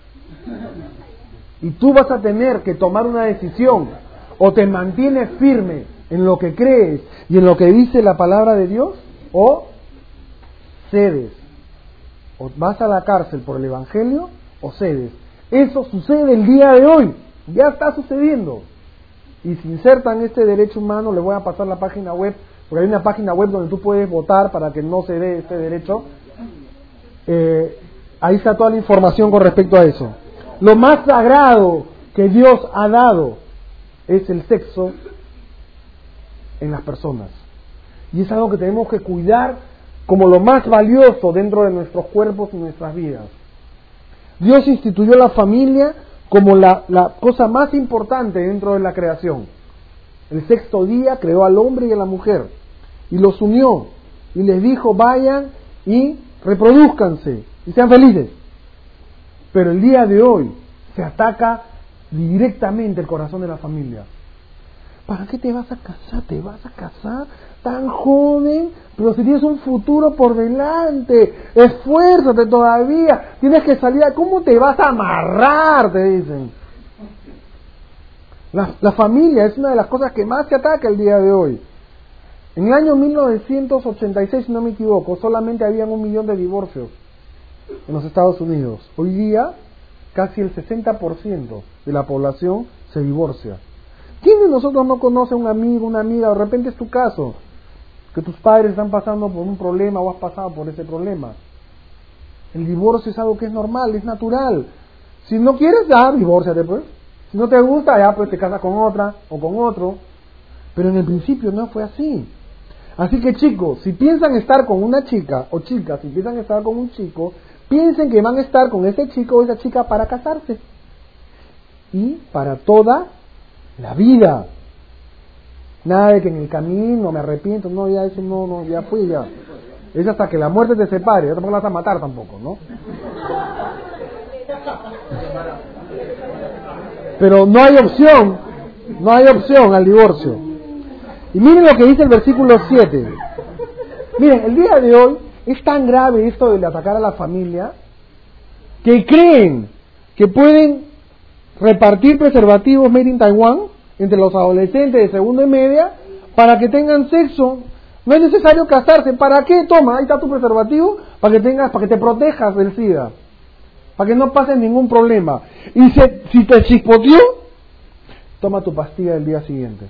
Y tú vas a tener que tomar una decisión: o te mantienes firme en lo que crees y en lo que dice la palabra de Dios, o cedes, o vas a la cárcel por el evangelio, o cedes. Eso sucede el día de hoy, ya está sucediendo. Y si insertan este derecho humano, les voy a pasar la página web, porque hay una página web donde tú puedes votar para que no se dé este derecho. Eh, ahí está toda la información con respecto a eso. Lo más sagrado que Dios ha dado es el sexo en las personas. Y es algo que tenemos que cuidar como lo más valioso dentro de nuestros cuerpos y nuestras vidas. Dios instituyó la familia como la, la cosa más importante dentro de la creación. El sexto día creó al hombre y a la mujer y los unió y les dijo: vayan y reproduzcanse y sean felices. Pero el día de hoy se ataca directamente el corazón de la familia. ¿Para qué te vas a casar? ¿Te vas a casar tan joven? Pero si tienes un futuro por delante, esfuérzate todavía, tienes que salir. ¿Cómo te vas a amarrar? Te dicen. La, la familia es una de las cosas que más se ataca el día de hoy. En el año mil novecientos ochenta y seis, si no me equivoco, solamente habían un millón de divorcios en los Estados Unidos. Hoy día, casi el sesenta por ciento de la población se divorcia. ¿Quién de nosotros no conoce a un amigo, una amiga? De repente es tu caso, que tus padres están pasando por un problema o has pasado por ese problema. El divorcio es algo que es normal, es natural. Si no quieres, ya, divórciate pues. Si no te gusta, ya pues te casas con otra o con otro. Pero en el principio no fue así. Así que chicos, si piensan estar con una chica, o chicas, si piensan estar con un chico, piensen que van a estar con ese chico o esa chica para casarse. Y para toda la vida. Nada de que en el camino me arrepiento, no, ya eso no, no, ya fui, ya. Es hasta que la muerte te separe, ya tampoco la vas a matar tampoco, ¿no? Pero no hay opción, no hay opción al divorcio. Y miren lo que dice el versículo siete. Miren, el día de hoy es tan grave esto de atacar a la familia, que creen que pueden repartir preservativos made in Taiwan entre los adolescentes de segundo y media para que tengan sexo. No es necesario casarse. ¿Para qué? Toma, ahí está tu preservativo para que tengas, para que te protejas del SIDA, para que no pase ningún problema. Y se, si te chispoteó, toma tu pastilla del día siguiente.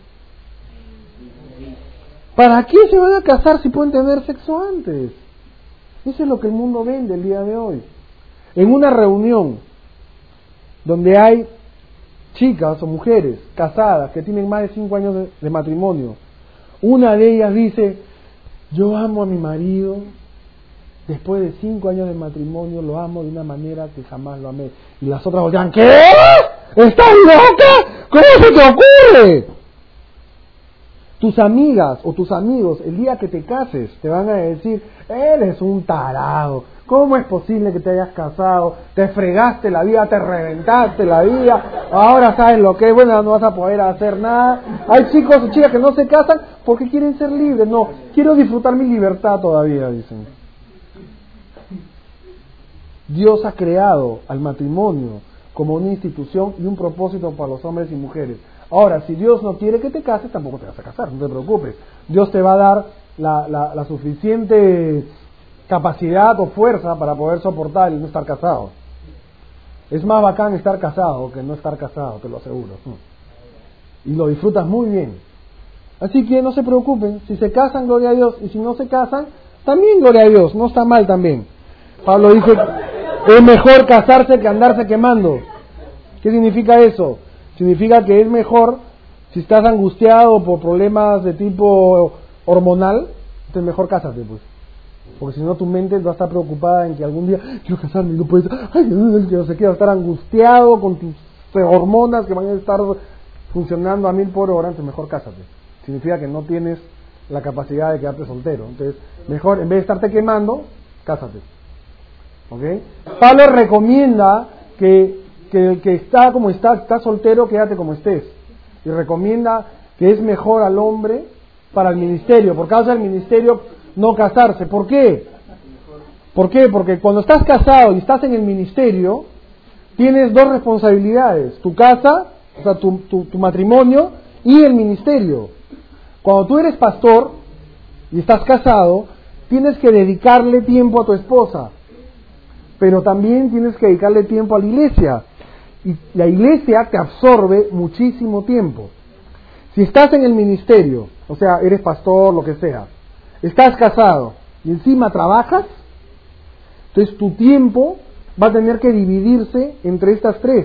¿Para qué se van a casar si pueden tener sexo antes? Eso es lo que el mundo vende el día de hoy. En una reunión donde hay chicas o mujeres casadas que tienen más de cinco años de, de matrimonio, una de ellas dice: yo amo a mi marido, después de cinco años de matrimonio lo amo de una manera que jamás lo amé. Y las otras voltean: ¿qué? ¿Estás loca? ¿Cómo se te ocurre? Tus amigas o tus amigos, el día que te cases, te van a decir, eres un tarado, ¿cómo es posible que te hayas casado? Te fregaste la vida, te reventaste la vida, ahora sabes lo que es, bueno, no vas a poder hacer nada. Hay chicos y chicas que no se casan porque quieren ser libres, no, quiero disfrutar mi libertad todavía, dicen. Dios ha creado al matrimonio como una institución y un propósito para los hombres y mujeres. Ahora, si Dios no quiere que te cases, tampoco te vas a casar, no te preocupes. Dios te va a dar la, la, la suficiente capacidad o fuerza para poder soportar y no estar casado. Es más bacán estar casado que no estar casado, te lo aseguro. Y lo disfrutas muy bien. Así que no se preocupen, si se casan, gloria a Dios, y si no se casan, también gloria a Dios, no está mal también. Pablo dice, es mejor casarse que andarse quemando. ¿Qué significa eso? Significa que es mejor, si estás angustiado por problemas de tipo hormonal, entonces mejor cásate, pues. Porque si no tu mente va a estar preocupada en que algún día quiero casarme y no puedes, ay, que no sé qué, va a estar angustiado con tus hormonas que van a estar funcionando a mil por hora, entonces mejor cásate. Significa que no tienes la capacidad de quedarte soltero. Entonces, mejor, en vez de estarte quemando, cásate. ¿Ok? Pablo recomienda que que el que está como está, está soltero, quédate como estés. Y recomienda que es mejor al hombre para el ministerio, por causa del ministerio no casarse. ¿Por qué? ¿Por qué? Porque cuando estás casado y estás en el ministerio, tienes dos responsabilidades, tu casa, o sea, tu, tu, tu matrimonio y el ministerio. Cuando tú eres pastor y estás casado, tienes que dedicarle tiempo a tu esposa, pero también tienes que dedicarle tiempo a la iglesia. Y la iglesia te absorbe muchísimo tiempo. Si estás en el ministerio, o sea, eres pastor, lo que sea, estás casado y encima trabajas, entonces tu tiempo va a tener que dividirse entre estas tres.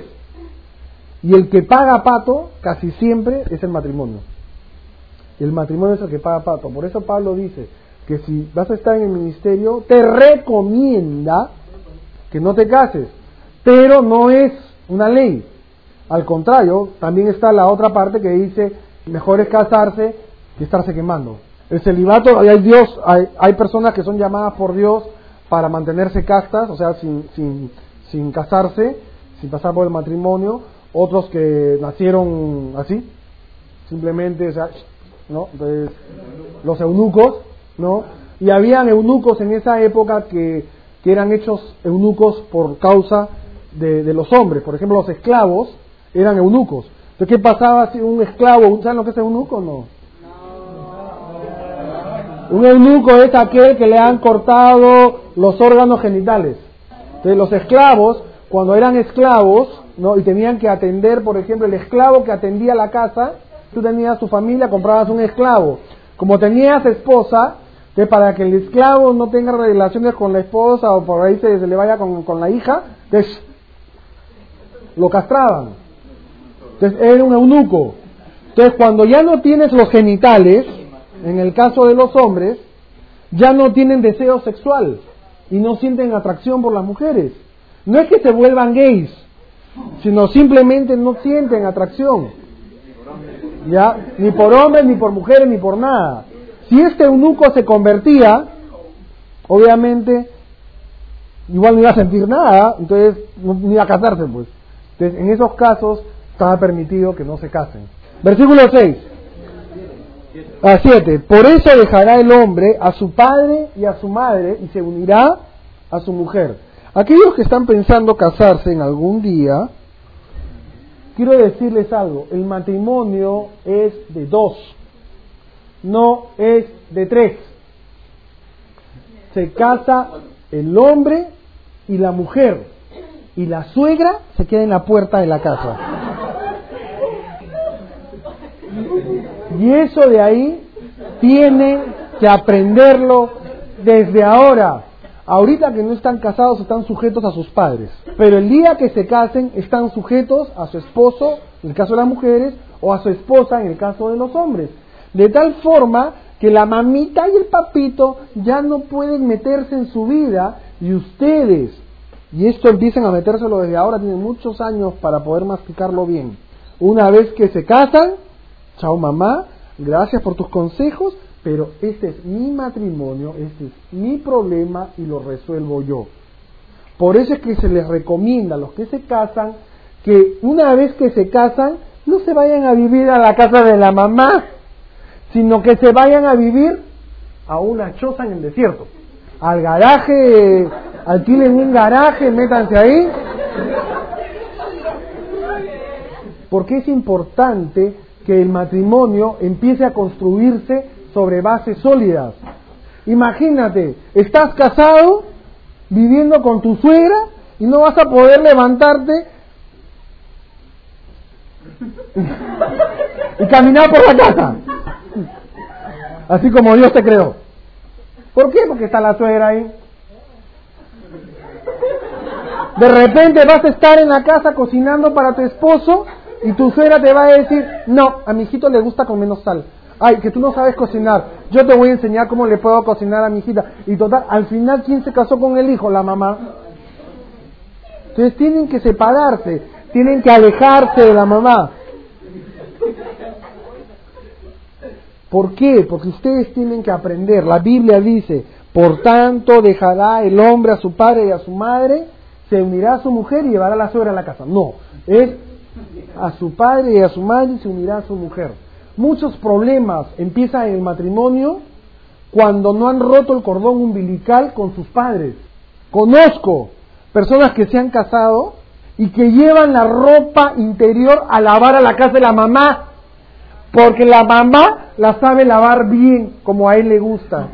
Y el que paga pato casi siempre es el matrimonio. El matrimonio es el que paga pato. Por eso Pablo dice que si vas a estar en el ministerio, te recomienda que no te cases, pero no es una ley. Al contrario, también está la otra parte que dice mejor es casarse que estarse quemando. El celibato, hay Dios, hay, hay personas que son llamadas por Dios para mantenerse castas, o sea, sin, sin, sin casarse, sin pasar por el matrimonio. Otros que nacieron así, simplemente, o sea, ¿no? Entonces, los eunucos, ¿no? Y habían eunucos en esa época que, que eran hechos eunucos por causa de, de los hombres. Por ejemplo, los esclavos eran eunucos. Entonces, ¿qué pasaba si un esclavo, ¿saben lo que es eunuco? No. Un eunuco es aquel que le han cortado los órganos genitales. Entonces, los esclavos, cuando eran esclavos, ¿no? Y tenían que atender, por ejemplo, el esclavo que atendía la casa, tú tenías tu familia, comprabas un esclavo. Como tenías esposa, entonces para que el esclavo no tenga relaciones con la esposa o por ahí se, se le vaya con, con la hija, entonces lo castraban. Entonces era un eunuco. Entonces cuando ya no tienes los genitales, en el caso de los hombres, ya no tienen deseo sexual y no sienten atracción por las mujeres. No es que se vuelvan gays, sino simplemente no sienten atracción, ya, ni por hombres, ni por mujeres, ni por nada. Si este eunuco se convertía, obviamente igual no iba a sentir nada, entonces no iba a casarse, pues. Entonces, en esos casos estaba permitido que no se casen. Versículo seis a siete. Por eso dejará el hombre a su padre y a su madre y se unirá a su mujer. Aquellos que están pensando casarse en algún día, quiero decirles algo, el matrimonio es de dos, no es de tres. Se casa el hombre y la mujer, y la suegra se queda en la puerta de la casa. Y eso de ahí tienen que aprenderlo desde ahora. Ahorita que no están casados están sujetos a sus padres, pero el día que se casen están sujetos a su esposo, en el caso de las mujeres, o a su esposa, en el caso de los hombres. De tal forma que la mamita y el papito ya no pueden meterse en su vida y ustedes, y esto empiezan a metérselo desde ahora, tienen muchos años para poder masticarlo bien. Una vez que se casan, chao mamá, gracias por tus consejos, pero este es mi matrimonio, este es mi problema y lo resuelvo yo. Por eso es que se les recomienda a los que se casan que una vez que se casan no se vayan a vivir a la casa de la mamá, sino que se vayan a vivir a una choza en el desierto, al garaje, alquilen un garaje, métanse ahí, porque es importante que el matrimonio empiece a construirse sobre bases sólidas. Imagínate, estás casado, viviendo con tu suegra, y no vas a poder levantarte y caminar por la casa, así como Dios te creó. ¿Por qué? Porque está la suegra ahí. De repente vas a estar en la casa cocinando para tu esposo y tu suegra te va a decir, no, a mi hijito le gusta con menos sal. Ay, que tú no sabes cocinar, yo te voy a enseñar cómo le puedo cocinar a mi hijita. Y total, al final, ¿quién se casó con el hijo? La mamá. Entonces tienen que separarse, tienen que alejarse de la mamá. ¿Por qué? Porque ustedes tienen que aprender. La Biblia dice, por tanto dejará el hombre a su padre y a su madre, se unirá a su mujer y llevará a la suegra a la casa. No, es a su padre y a su madre y se unirá a su mujer. Muchos problemas empiezan en el matrimonio cuando no han roto el cordón umbilical con sus padres. Conozco personas que se han casado y que llevan la ropa interior a lavar a la casa de la mamá, porque la mamá la sabe lavar bien, como a él le gusta.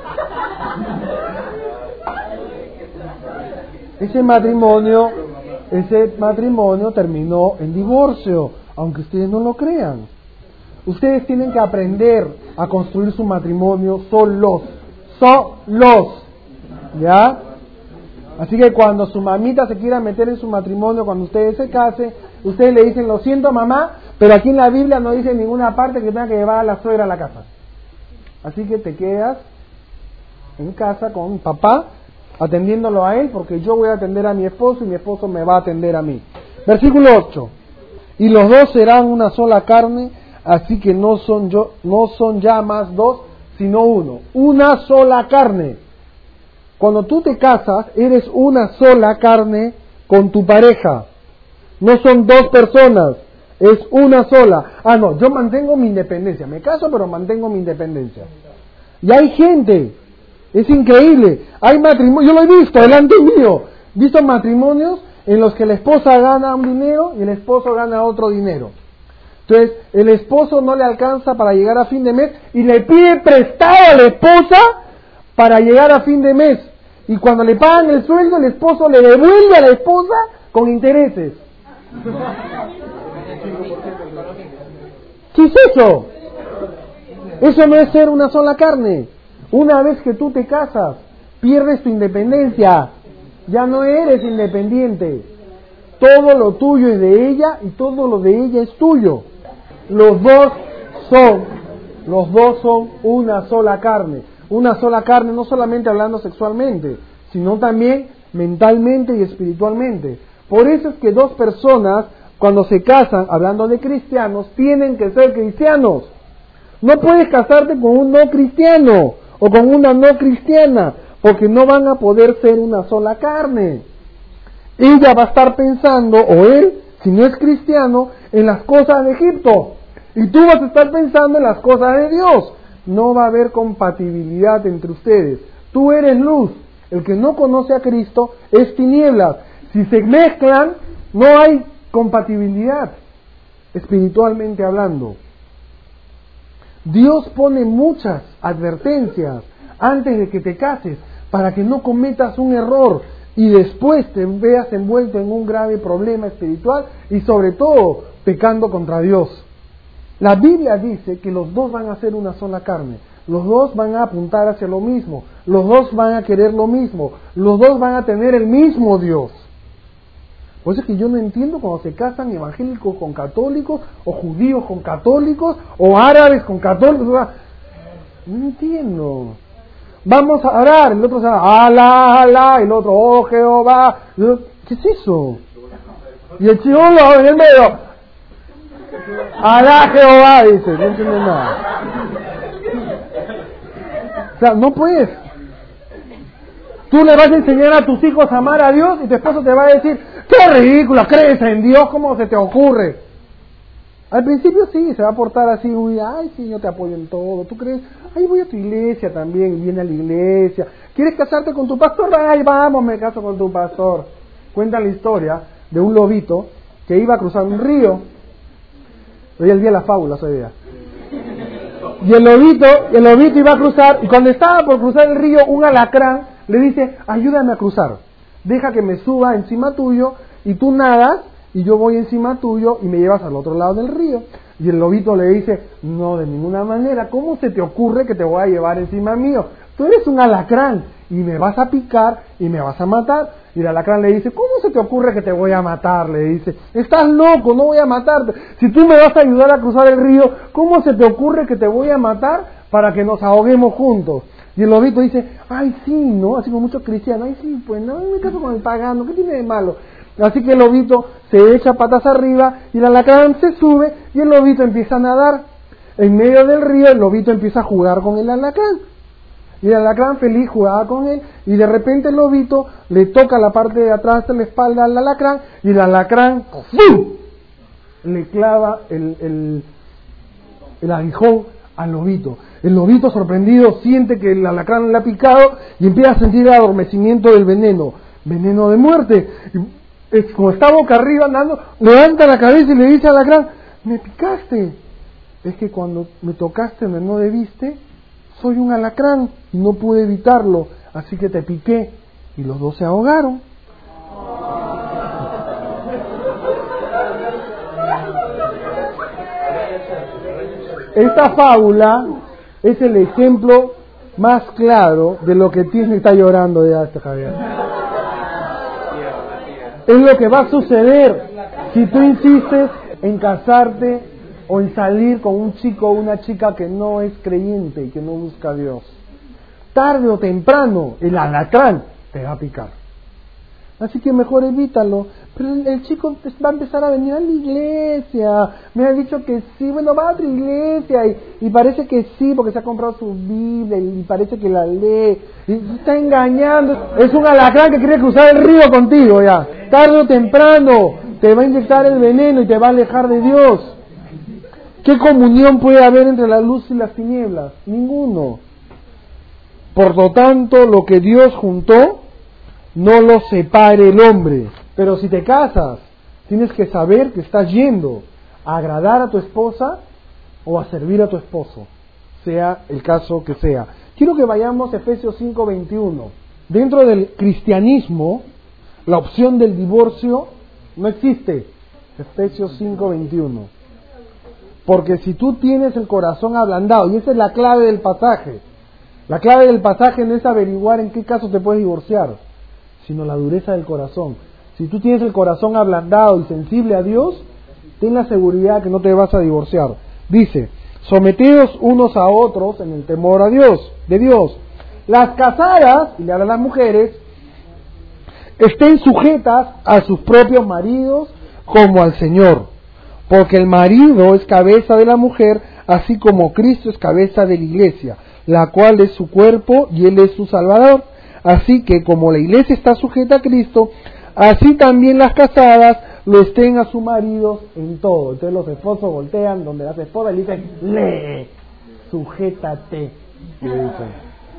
Ese matrimonio, ese matrimonio terminó en divorcio, aunque ustedes no lo crean. Ustedes tienen que aprender a construir su matrimonio solos, solos, ¿ya? Así que cuando su mamita se quiera meter en su matrimonio, cuando ustedes se casen, ustedes le dicen, lo siento mamá, pero aquí en la Biblia no dice en ninguna parte que tenga que llevar a la suegra a la casa. Así que te quedas en casa con papá, atendiéndolo a él, porque yo voy a atender a mi esposo y mi esposo me va a atender a mí. Versículo ocho. Y los dos serán una sola carne, así que no son yo, no son ya más dos, sino uno. Una sola carne. Cuando tú te casas, eres una sola carne con tu pareja. No son dos personas, es una sola. Ah, no, yo mantengo mi independencia. Me caso, pero mantengo mi independencia. Y hay gente, es increíble, hay matrimonios, yo lo he visto delante mío, he visto matrimonios en los que la esposa gana un dinero y el esposo gana otro dinero. Entonces, el esposo no le alcanza para llegar a fin de mes y le pide prestado a la esposa para llegar a fin de mes. Y cuando le pagan el sueldo, el esposo le devuelve a la esposa con intereses. ¿Qué es eso? Eso no es ser una sola carne. Una vez que tú te casas, pierdes tu independencia. Ya no eres independiente. Todo lo tuyo es de ella y todo lo de ella es tuyo. Los dos son, los dos son una sola carne. Una sola carne, no solamente hablando sexualmente, sino también mentalmente y espiritualmente. Por eso es que dos personas, cuando se casan, hablando de cristianos, tienen que ser cristianos. No puedes casarte con un no cristiano o con una no cristiana, porque no van a poder ser una sola carne. Ella va a estar pensando, o él, si no es cristiano, en las cosas de Egipto, y tú vas a estar pensando en las cosas de Dios. No va a haber compatibilidad entre ustedes. Tú eres luz, el que no conoce a Cristo es tinieblas. Si se mezclan, no hay compatibilidad, espiritualmente hablando. Dios pone muchas advertencias antes de que te cases, para que no cometas un error y después te veas envuelto en un grave problema espiritual y sobre todo pecando contra Dios. La Biblia dice que los dos van a ser una sola carne, los dos van a apuntar hacia lo mismo, los dos van a querer lo mismo, los dos van a tener el mismo Dios. Por eso es que yo no entiendo cuando se casan evangélicos con católicos, o judíos con católicos, o árabes con católicos. No entiendo. Vamos a orar, el otro se va, Alá, Alá, el otro, oh Jehová. ¿Qué es eso? Y el chivolo en el medio. Alá Jehová, dice, no entiende nada. O sea, no puedes. Tú le vas a enseñar a tus hijos a amar a Dios y tu esposo te va a decir, ¡qué ridículo! ¿Crees en Dios? ¿Cómo se te ocurre? Al principio sí, se va a portar así, uy, ay, sí, yo te apoyo en todo. ¿Tú crees? Ay, voy a tu iglesia también, viene a la iglesia. ¿Quieres casarte con tu pastor? Ay, vamos, me caso con tu pastor. Cuentan la historia de un lobito que iba a cruzar un río. Hoy el día de las fábulas, hoy día. Y el lobito, el lobito iba a cruzar, y cuando estaba por cruzar el río, un alacrán le dice, ayúdame a cruzar. Deja que me suba encima tuyo, y tú nadas, y yo voy encima tuyo, y me llevas al otro lado del río. Y el lobito le dice, no, de ninguna manera, ¿cómo se te ocurre que te voy a llevar encima mío? Tú eres un alacrán, y me vas a picar, y me vas a matar. Y el alacrán le dice, ¿cómo se te ocurre que te voy a matar? Le dice, estás loco, no voy a matarte. Si tú me vas a ayudar a cruzar el río, ¿cómo se te ocurre que te voy a matar para que nos ahoguemos juntos? Y el lobito dice, ay sí, ¿no? Así como muchos cristianos, ay sí, pues no, me caso con el pagano, ¿qué tiene de malo? Así que el lobito se echa patas arriba y el alacrán se sube y el lobito empieza a nadar. En medio del río el lobito empieza a jugar con el alacrán. Y el alacrán feliz jugaba con él y de repente el lobito le toca la parte de atrás de la espalda al alacrán y el alacrán ¡fum! Le clava el, el, el aguijón al lobito. El lobito sorprendido siente que el alacrán le ha picado y empieza a sentir el adormecimiento del veneno, veneno de muerte. Y es, como está boca arriba andando, levanta la cabeza y le dice al alacrán, me picaste. Es que cuando me tocaste donde no debiste, soy un alacrán y no pude evitarlo, así que te piqué. Y los dos se ahogaron. Esta fábula es el ejemplo más claro de lo que tienes que estar llorando ya, este Javier. Es lo que va a suceder si tú insistes en casarte o en salir con un chico o una chica que no es creyente y que no busca a Dios. Tarde o temprano el alacrán te va a picar. Así que mejor evítalo. Pero el, el chico va a empezar a venir a la iglesia. Me ha dicho que sí, bueno, va a otra iglesia y, y parece que sí, porque se ha comprado su Biblia y, y parece que la lee. Y se está engañando. Es un alacrán que quiere cruzar el río contigo ya. Tarde o temprano te va a inyectar el veneno y te va a alejar de Dios. ¿Qué comunión puede haber entre la luz y las tinieblas? Ninguno. Por lo tanto, lo que Dios juntó, no lo separe el hombre. Pero si te casas, tienes que saber que estás yendo a agradar a tu esposa o a servir a tu esposo, sea el caso que sea. Quiero que vayamos a Efesios cinco veintiuno. Dentro del cristianismo, la opción del divorcio no existe. Efesios cinco veintiuno. Porque si tú tienes el corazón ablandado, y esa es la clave del pasaje, la clave del pasaje no es averiguar en qué caso te puedes divorciar, sino la dureza del corazón. Si tú tienes el corazón ablandado y sensible a Dios, ten la seguridad que no te vas a divorciar. Dice, someteos unos a otros en el temor a Dios, de Dios. Las casadas, y le hablan las mujeres, estén sujetas a sus propios maridos como al Señor. Porque el marido es cabeza de la mujer, así como Cristo es cabeza de la iglesia, la cual es su cuerpo y Él es su Salvador. Así que como la iglesia está sujeta a Cristo, así también las casadas lo estén a sus maridos en todo. Entonces los esposos voltean donde las esposas le dicen, lee, sujétate, le dicen.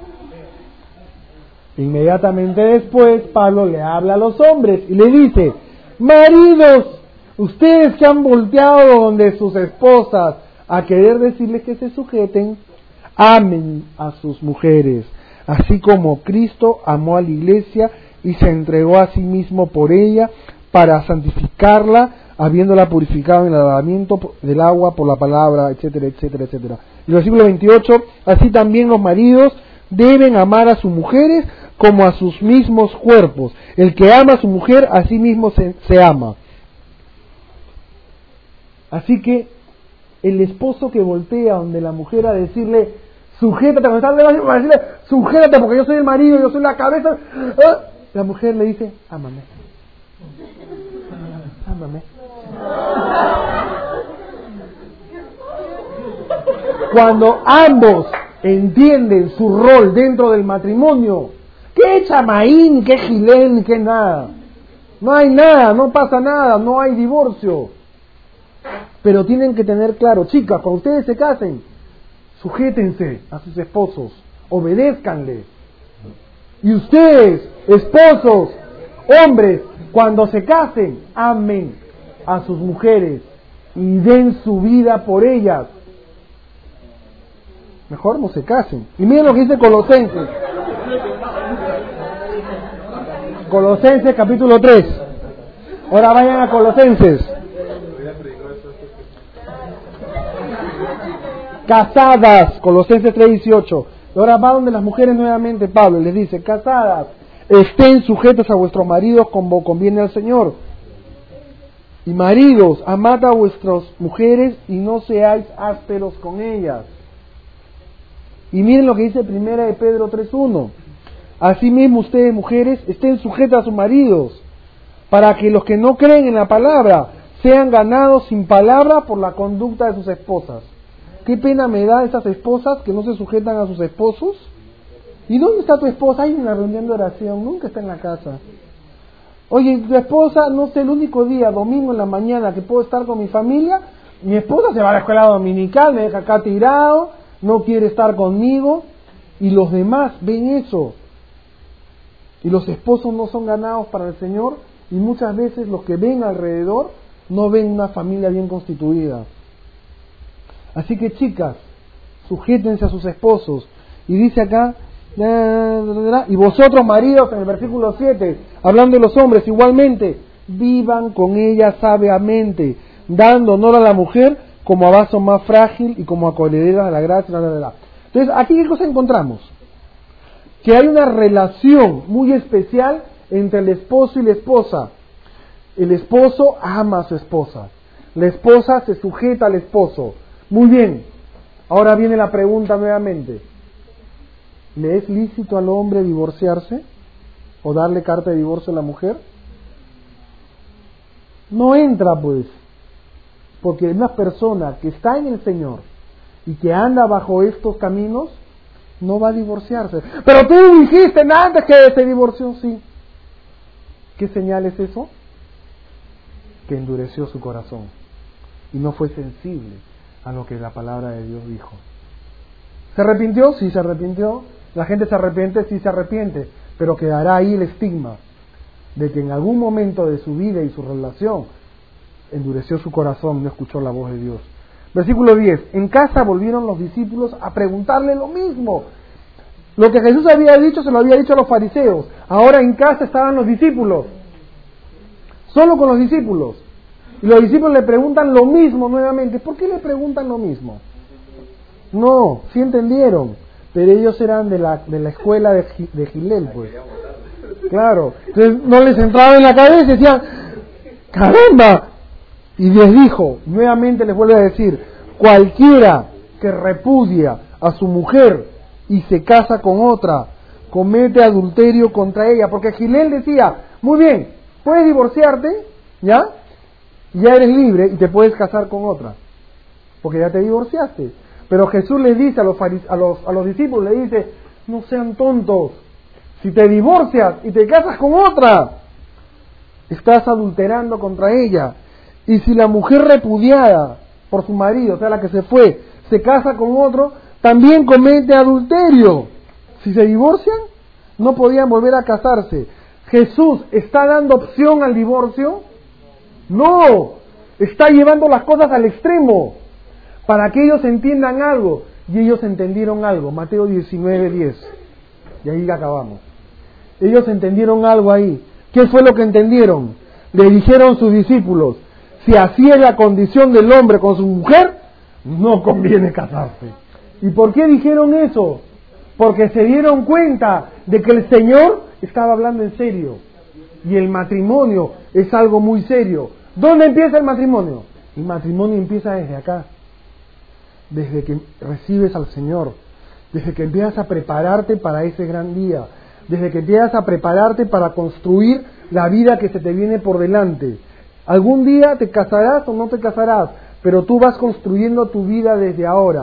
Inmediatamente después Pablo le habla a los hombres y le dice, maridos, ustedes que han volteado donde sus esposas a querer decirles que se sujeten, amen a sus mujeres, así como Cristo amó a la iglesia y se entregó a sí mismo por ella para santificarla, habiéndola purificado en el lavamiento del agua por la palabra, etcétera, etcétera, etcétera. Y el versículo veintiocho, así también los maridos deben amar a sus mujeres como a sus mismos cuerpos. El que ama a su mujer, a sí mismo se, se ama. Así que el esposo que voltea donde la mujer a decirle, sujétate, cuando está a decirle, sujétate porque yo soy el marido, yo soy la cabeza, la mujer le dice, ámame, ámame. Cuando ambos entienden su rol dentro del matrimonio, ¿qué chamaín, qué gilén, qué nada? No hay nada, no pasa nada, no hay divorcio. Pero tienen que tener claro, chicas, cuando ustedes se casen, sujétense a sus esposos, obedézcanle. Y ustedes, esposos, hombres, cuando se casen, amen a sus mujeres y den su vida por ellas. Mejor no se casen. Y miren lo que dice Colosenses. Colosenses capítulo tres. Ahora vayan a Colosenses. Casadas, Colosenses tres dieciocho. Ahora va donde las mujeres nuevamente, Pablo les dice, casadas, estén sujetas a vuestros maridos como conviene al Señor. Y maridos, amad a vuestras mujeres y no seáis ásperos con ellas. Y miren lo que dice primera de Pedro tres uno. Asimismo ustedes, mujeres, estén sujetas a sus maridos, para que los que no creen en la palabra sean ganados sin palabra por la conducta de sus esposas. Qué pena me da esas esposas que no se sujetan a sus esposos. ¿Y dónde está tu esposa? Hay una reunión de oración, nunca está en la casa. Oye, tu esposa, no sé, el único día, domingo en la mañana que puedo estar con mi familia, mi esposa se va a la escuela dominical, me deja acá tirado, no quiere estar conmigo, y los demás ven eso. Y los esposos no son ganados para el Señor, y muchas veces los que ven alrededor no ven una familia bien constituida. Así que chicas, sujétense a sus esposos. Y dice acá, y vosotros maridos, en el versículo siete, hablando de los hombres, igualmente, vivan con ella sabiamente, dando honor a la mujer como a vaso más frágil y como a coheredera de la gracia. Bla, bla, bla. Entonces, aquí ¿qué cosa encontramos? Que hay una relación muy especial entre el esposo y la esposa. El esposo ama a su esposa, la esposa se sujeta al esposo. Muy bien, ahora viene la pregunta nuevamente. ¿Le es lícito al hombre divorciarse o darle carta de divorcio a la mujer? No entra, pues, porque una persona que está en el Señor y que anda bajo estos caminos no va a divorciarse. Pero tú dijiste antes que se divorció, sí. ¿Qué señal es eso? Que endureció su corazón y no fue sensible a lo que la palabra de Dios dijo. ¿Se arrepintió? Sí, se arrepintió. La gente se arrepiente, sí se arrepiente, pero quedará ahí el estigma de que en algún momento de su vida y su relación endureció su corazón, no escuchó la voz de Dios. Versículo diez. En casa volvieron los discípulos a preguntarle lo mismo. Lo que Jesús había dicho se lo había dicho a los fariseos. Ahora en casa estaban los discípulos. Solo con los discípulos. Y los discípulos le preguntan lo mismo nuevamente. ¿Por qué le preguntan lo mismo? No, sí entendieron, pero ellos eran de la, de la escuela de, de Gilel, pues. Claro, entonces no les entraba en la cabeza y decían, ¡caramba! Y les dijo, nuevamente les vuelve a decir, cualquiera que repudia a su mujer y se casa con otra, comete adulterio contra ella. Porque Gilel decía, muy bien, puedes divorciarte, ¿ya? Ya eres libre y te puedes casar con otra, porque ya te divorciaste. Pero Jesús le dice a los, farise- a los, a los discípulos, le dice, no sean tontos, si te divorcias y te casas con otra, estás adulterando contra ella. Y si la mujer repudiada por su marido, o sea, la que se fue, se casa con otro, también comete adulterio. Si se divorcian, no podían volver a casarse. ¿Jesús está dando opción al divorcio? No, está llevando las cosas al extremo para que ellos entiendan algo. Y ellos entendieron algo. Mateo diecinueve diez. Y ahí acabamos. Ellos entendieron algo ahí. ¿Qué fue lo que entendieron? Le dijeron sus discípulos, si así es la condición del hombre con su mujer, no conviene casarse. ¿Y por qué dijeron eso? Porque se dieron cuenta de que el Señor estaba hablando en serio. Y el matrimonio es algo muy serio. ¿Dónde empieza el matrimonio? El matrimonio empieza desde acá. Desde que recibes al Señor. Desde que empiezas a prepararte para ese gran día. Desde que empiezas a prepararte para construir la vida que se te viene por delante. Algún día te casarás o no te casarás, pero tú vas construyendo tu vida desde ahora.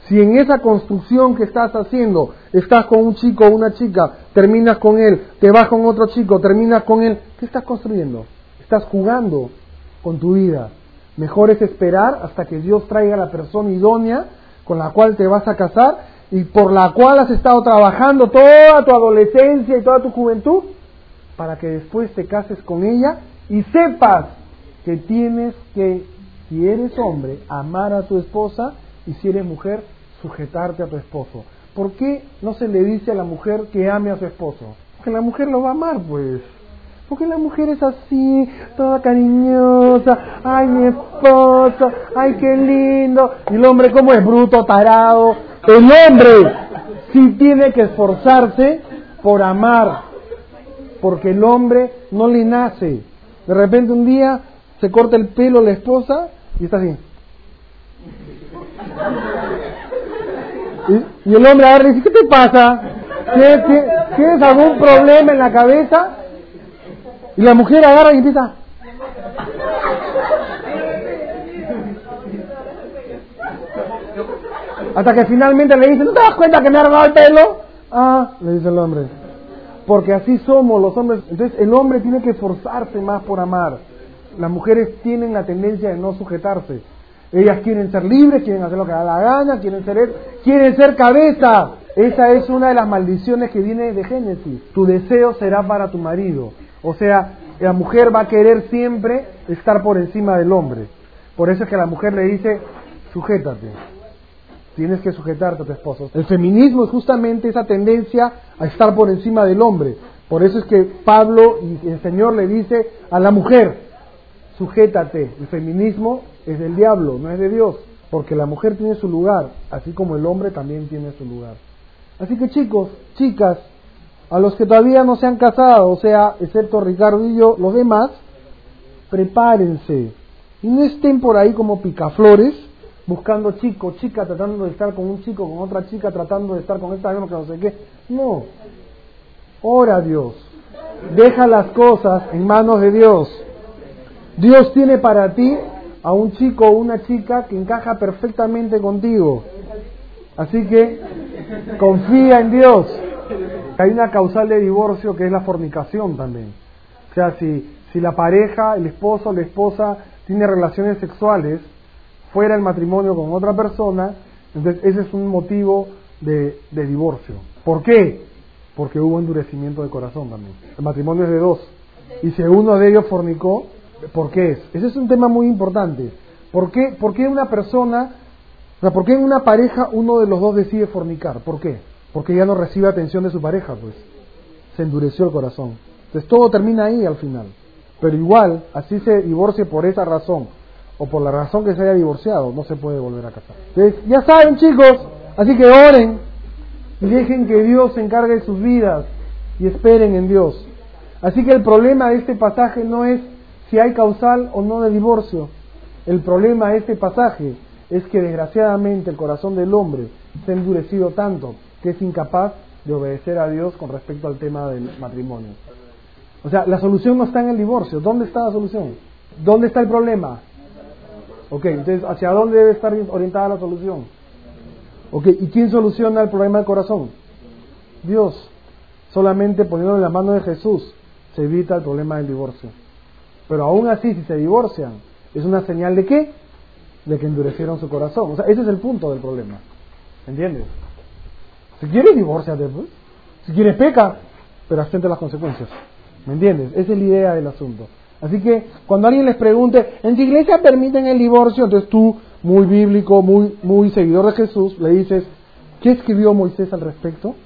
Si en esa construcción que estás haciendo, estás con un chico o una chica, terminas con él, te vas con otro chico, terminas con él, ¿qué estás construyendo? Estás jugando con tu vida. Mejor es esperar hasta que Dios traiga la persona idónea con la cual te vas a casar y por la cual has estado trabajando toda tu adolescencia y toda tu juventud, para que después te cases con ella y sepas que tienes que, si eres hombre, amar a tu esposa y si eres mujer, sujetarte a tu esposo. ¿Por qué no se le dice a la mujer que ame a su esposo? Porque la mujer lo va a amar, pues. Porque la mujer es así, toda cariñosa, ay mi esposo, ay qué lindo. Y el hombre como es bruto, tarado. El hombre sí tiene que esforzarse por amar, porque el hombre no le nace. De repente un día se corta el pelo la esposa y está así. Y, y el hombre agarra y dice, ¿qué te pasa? ¿Tienes, ¿Tienes algún problema en la cabeza? Y la mujer agarra y empieza. Hasta que finalmente le dice, ¿no te das cuenta que me ha armado el pelo? Ah, le dice el hombre. Porque así somos los hombres. Entonces el hombre tiene que esforzarse más por amar. Las mujeres tienen la tendencia de no sujetarse. Ellas quieren ser libres, quieren hacer lo que da la gana, quieren ser, quieren ser cabeza. Esa es una de las maldiciones que viene de Génesis. Tu deseo será para tu marido. O sea, la mujer va a querer siempre estar por encima del hombre. Por eso es que la mujer le dice, sujétate. Tienes que sujetarte a tu esposo. El feminismo es justamente esa tendencia a estar por encima del hombre. Por eso es que Pablo y el Señor le dice a la mujer, sujétate. El feminismo es del diablo, no es de Dios. Porque la mujer tiene su lugar, así como el hombre también tiene su lugar. Así que chicos, chicas, a los que todavía no se han casado, o sea, excepto Ricardo y yo, los demás, prepárense. Y no estén por ahí como picaflores, buscando chico, chica, tratando de estar con un chico, con otra chica, tratando de estar con esta misma que no sé qué. No. Ora a Dios. Deja las cosas en manos de Dios. Dios tiene para ti a un chico o una chica que encaja perfectamente contigo. Así que confía en Dios. Hay una causal de divorcio que es la fornicación también. O sea, si, si la pareja, el esposo o la esposa tiene relaciones sexuales fuera del matrimonio con otra persona, entonces ese es un motivo de, de divorcio. ¿Por qué? Porque hubo endurecimiento de corazón también. El matrimonio es de dos. Y si uno de ellos fornicó, ¿por qué es? Ese es un tema muy importante. ¿Por qué, por qué una persona, o sea, por qué en una pareja uno de los dos decide fornicar? ¿Por qué? Porque ya no recibe atención de su pareja, pues. Se endureció el corazón. Entonces todo termina ahí al final. Pero igual, así se divorcie por esa razón, o por la razón que se haya divorciado, no se puede volver a casar. Entonces, ya saben chicos, así que oren y dejen que Dios se encargue de sus vidas y esperen en Dios. Así que el problema de este pasaje no es si hay causal o no de divorcio. El problema de este pasaje es que desgraciadamente el corazón del hombre se ha endurecido tanto que es incapaz de obedecer a Dios con respecto al tema del matrimonio. O sea, la solución no está en el divorcio. ¿Dónde está la solución? ¿Dónde está el problema? Ok, entonces, ¿hacia dónde debe estar orientada la solución? Ok, ¿y quién soluciona el problema del corazón? Dios. Solamente poniéndolo en la mano de Jesús se evita el problema del divorcio. Pero aún así, si se divorcian, ¿es una señal de qué? De que endurecieron su corazón. O sea, ese es el punto del problema. ¿Entiendes? Si quieres, divórciate, pues. Si quieres, peca, pero abstente las consecuencias. ¿Me entiendes? Esa es la idea del asunto. Así que, cuando alguien les pregunte, ¿en tu iglesia permiten el divorcio? Entonces tú, muy bíblico, muy, muy seguidor de Jesús, le dices, ¿qué escribió Moisés al respecto?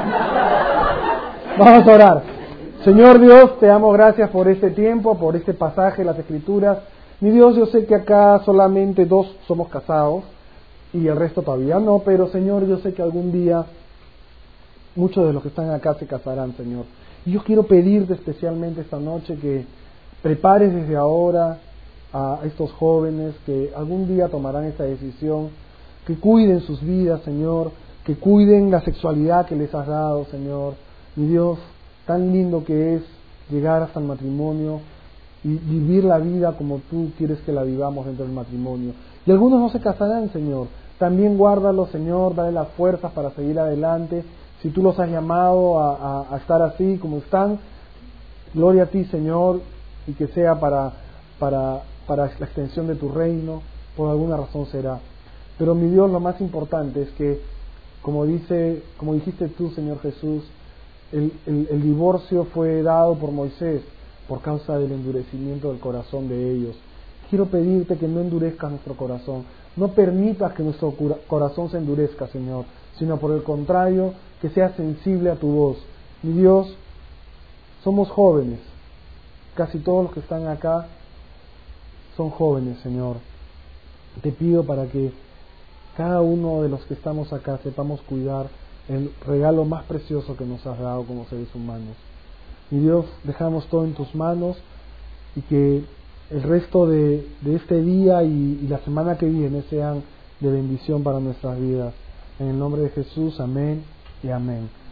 Vamos a orar. Señor Dios, te damos gracias por este tiempo, por este pasaje, las Escrituras. Mi Dios, yo sé que acá solamente dos somos casados y el resto todavía no, pero Señor, yo sé que algún día muchos de los que están acá se casarán, Señor. Y yo quiero pedirte especialmente esta noche que prepares desde ahora a estos jóvenes que algún día tomarán esta decisión, que cuiden sus vidas, Señor, que cuiden la sexualidad que les has dado, Señor. Mi Dios, tan lindo que es llegar hasta el matrimonio y vivir la vida como tú quieres que la vivamos dentro del matrimonio. Y algunos no se casarán, Señor, también guárdalos, Señor, dale las fuerzas para seguir adelante. Si tú los has llamado a, a, a estar así como están, gloria a ti, Señor, y que sea para, para, para la extensión de tu reino, por alguna razón será. Pero mi Dios, lo más importante es que, como dice, como dijiste tú, Señor Jesús, el, el, el divorcio fue dado por Moisés por causa del endurecimiento del corazón de ellos. Quiero pedirte que no endurezcas nuestro corazón, no permitas que nuestro corazón se endurezca, Señor, sino por el contrario, que sea sensible a tu voz. Mi Dios, somos jóvenes, casi todos los que están acá son jóvenes, Señor. Te pido para que cada uno de los que estamos acá sepamos cuidar el regalo más precioso que nos has dado como seres humanos. Mi Dios, dejamos todo en tus manos y que el resto de, de este día y, y la semana que viene sean de bendición para nuestras vidas. En el nombre de Jesús, amén y amén.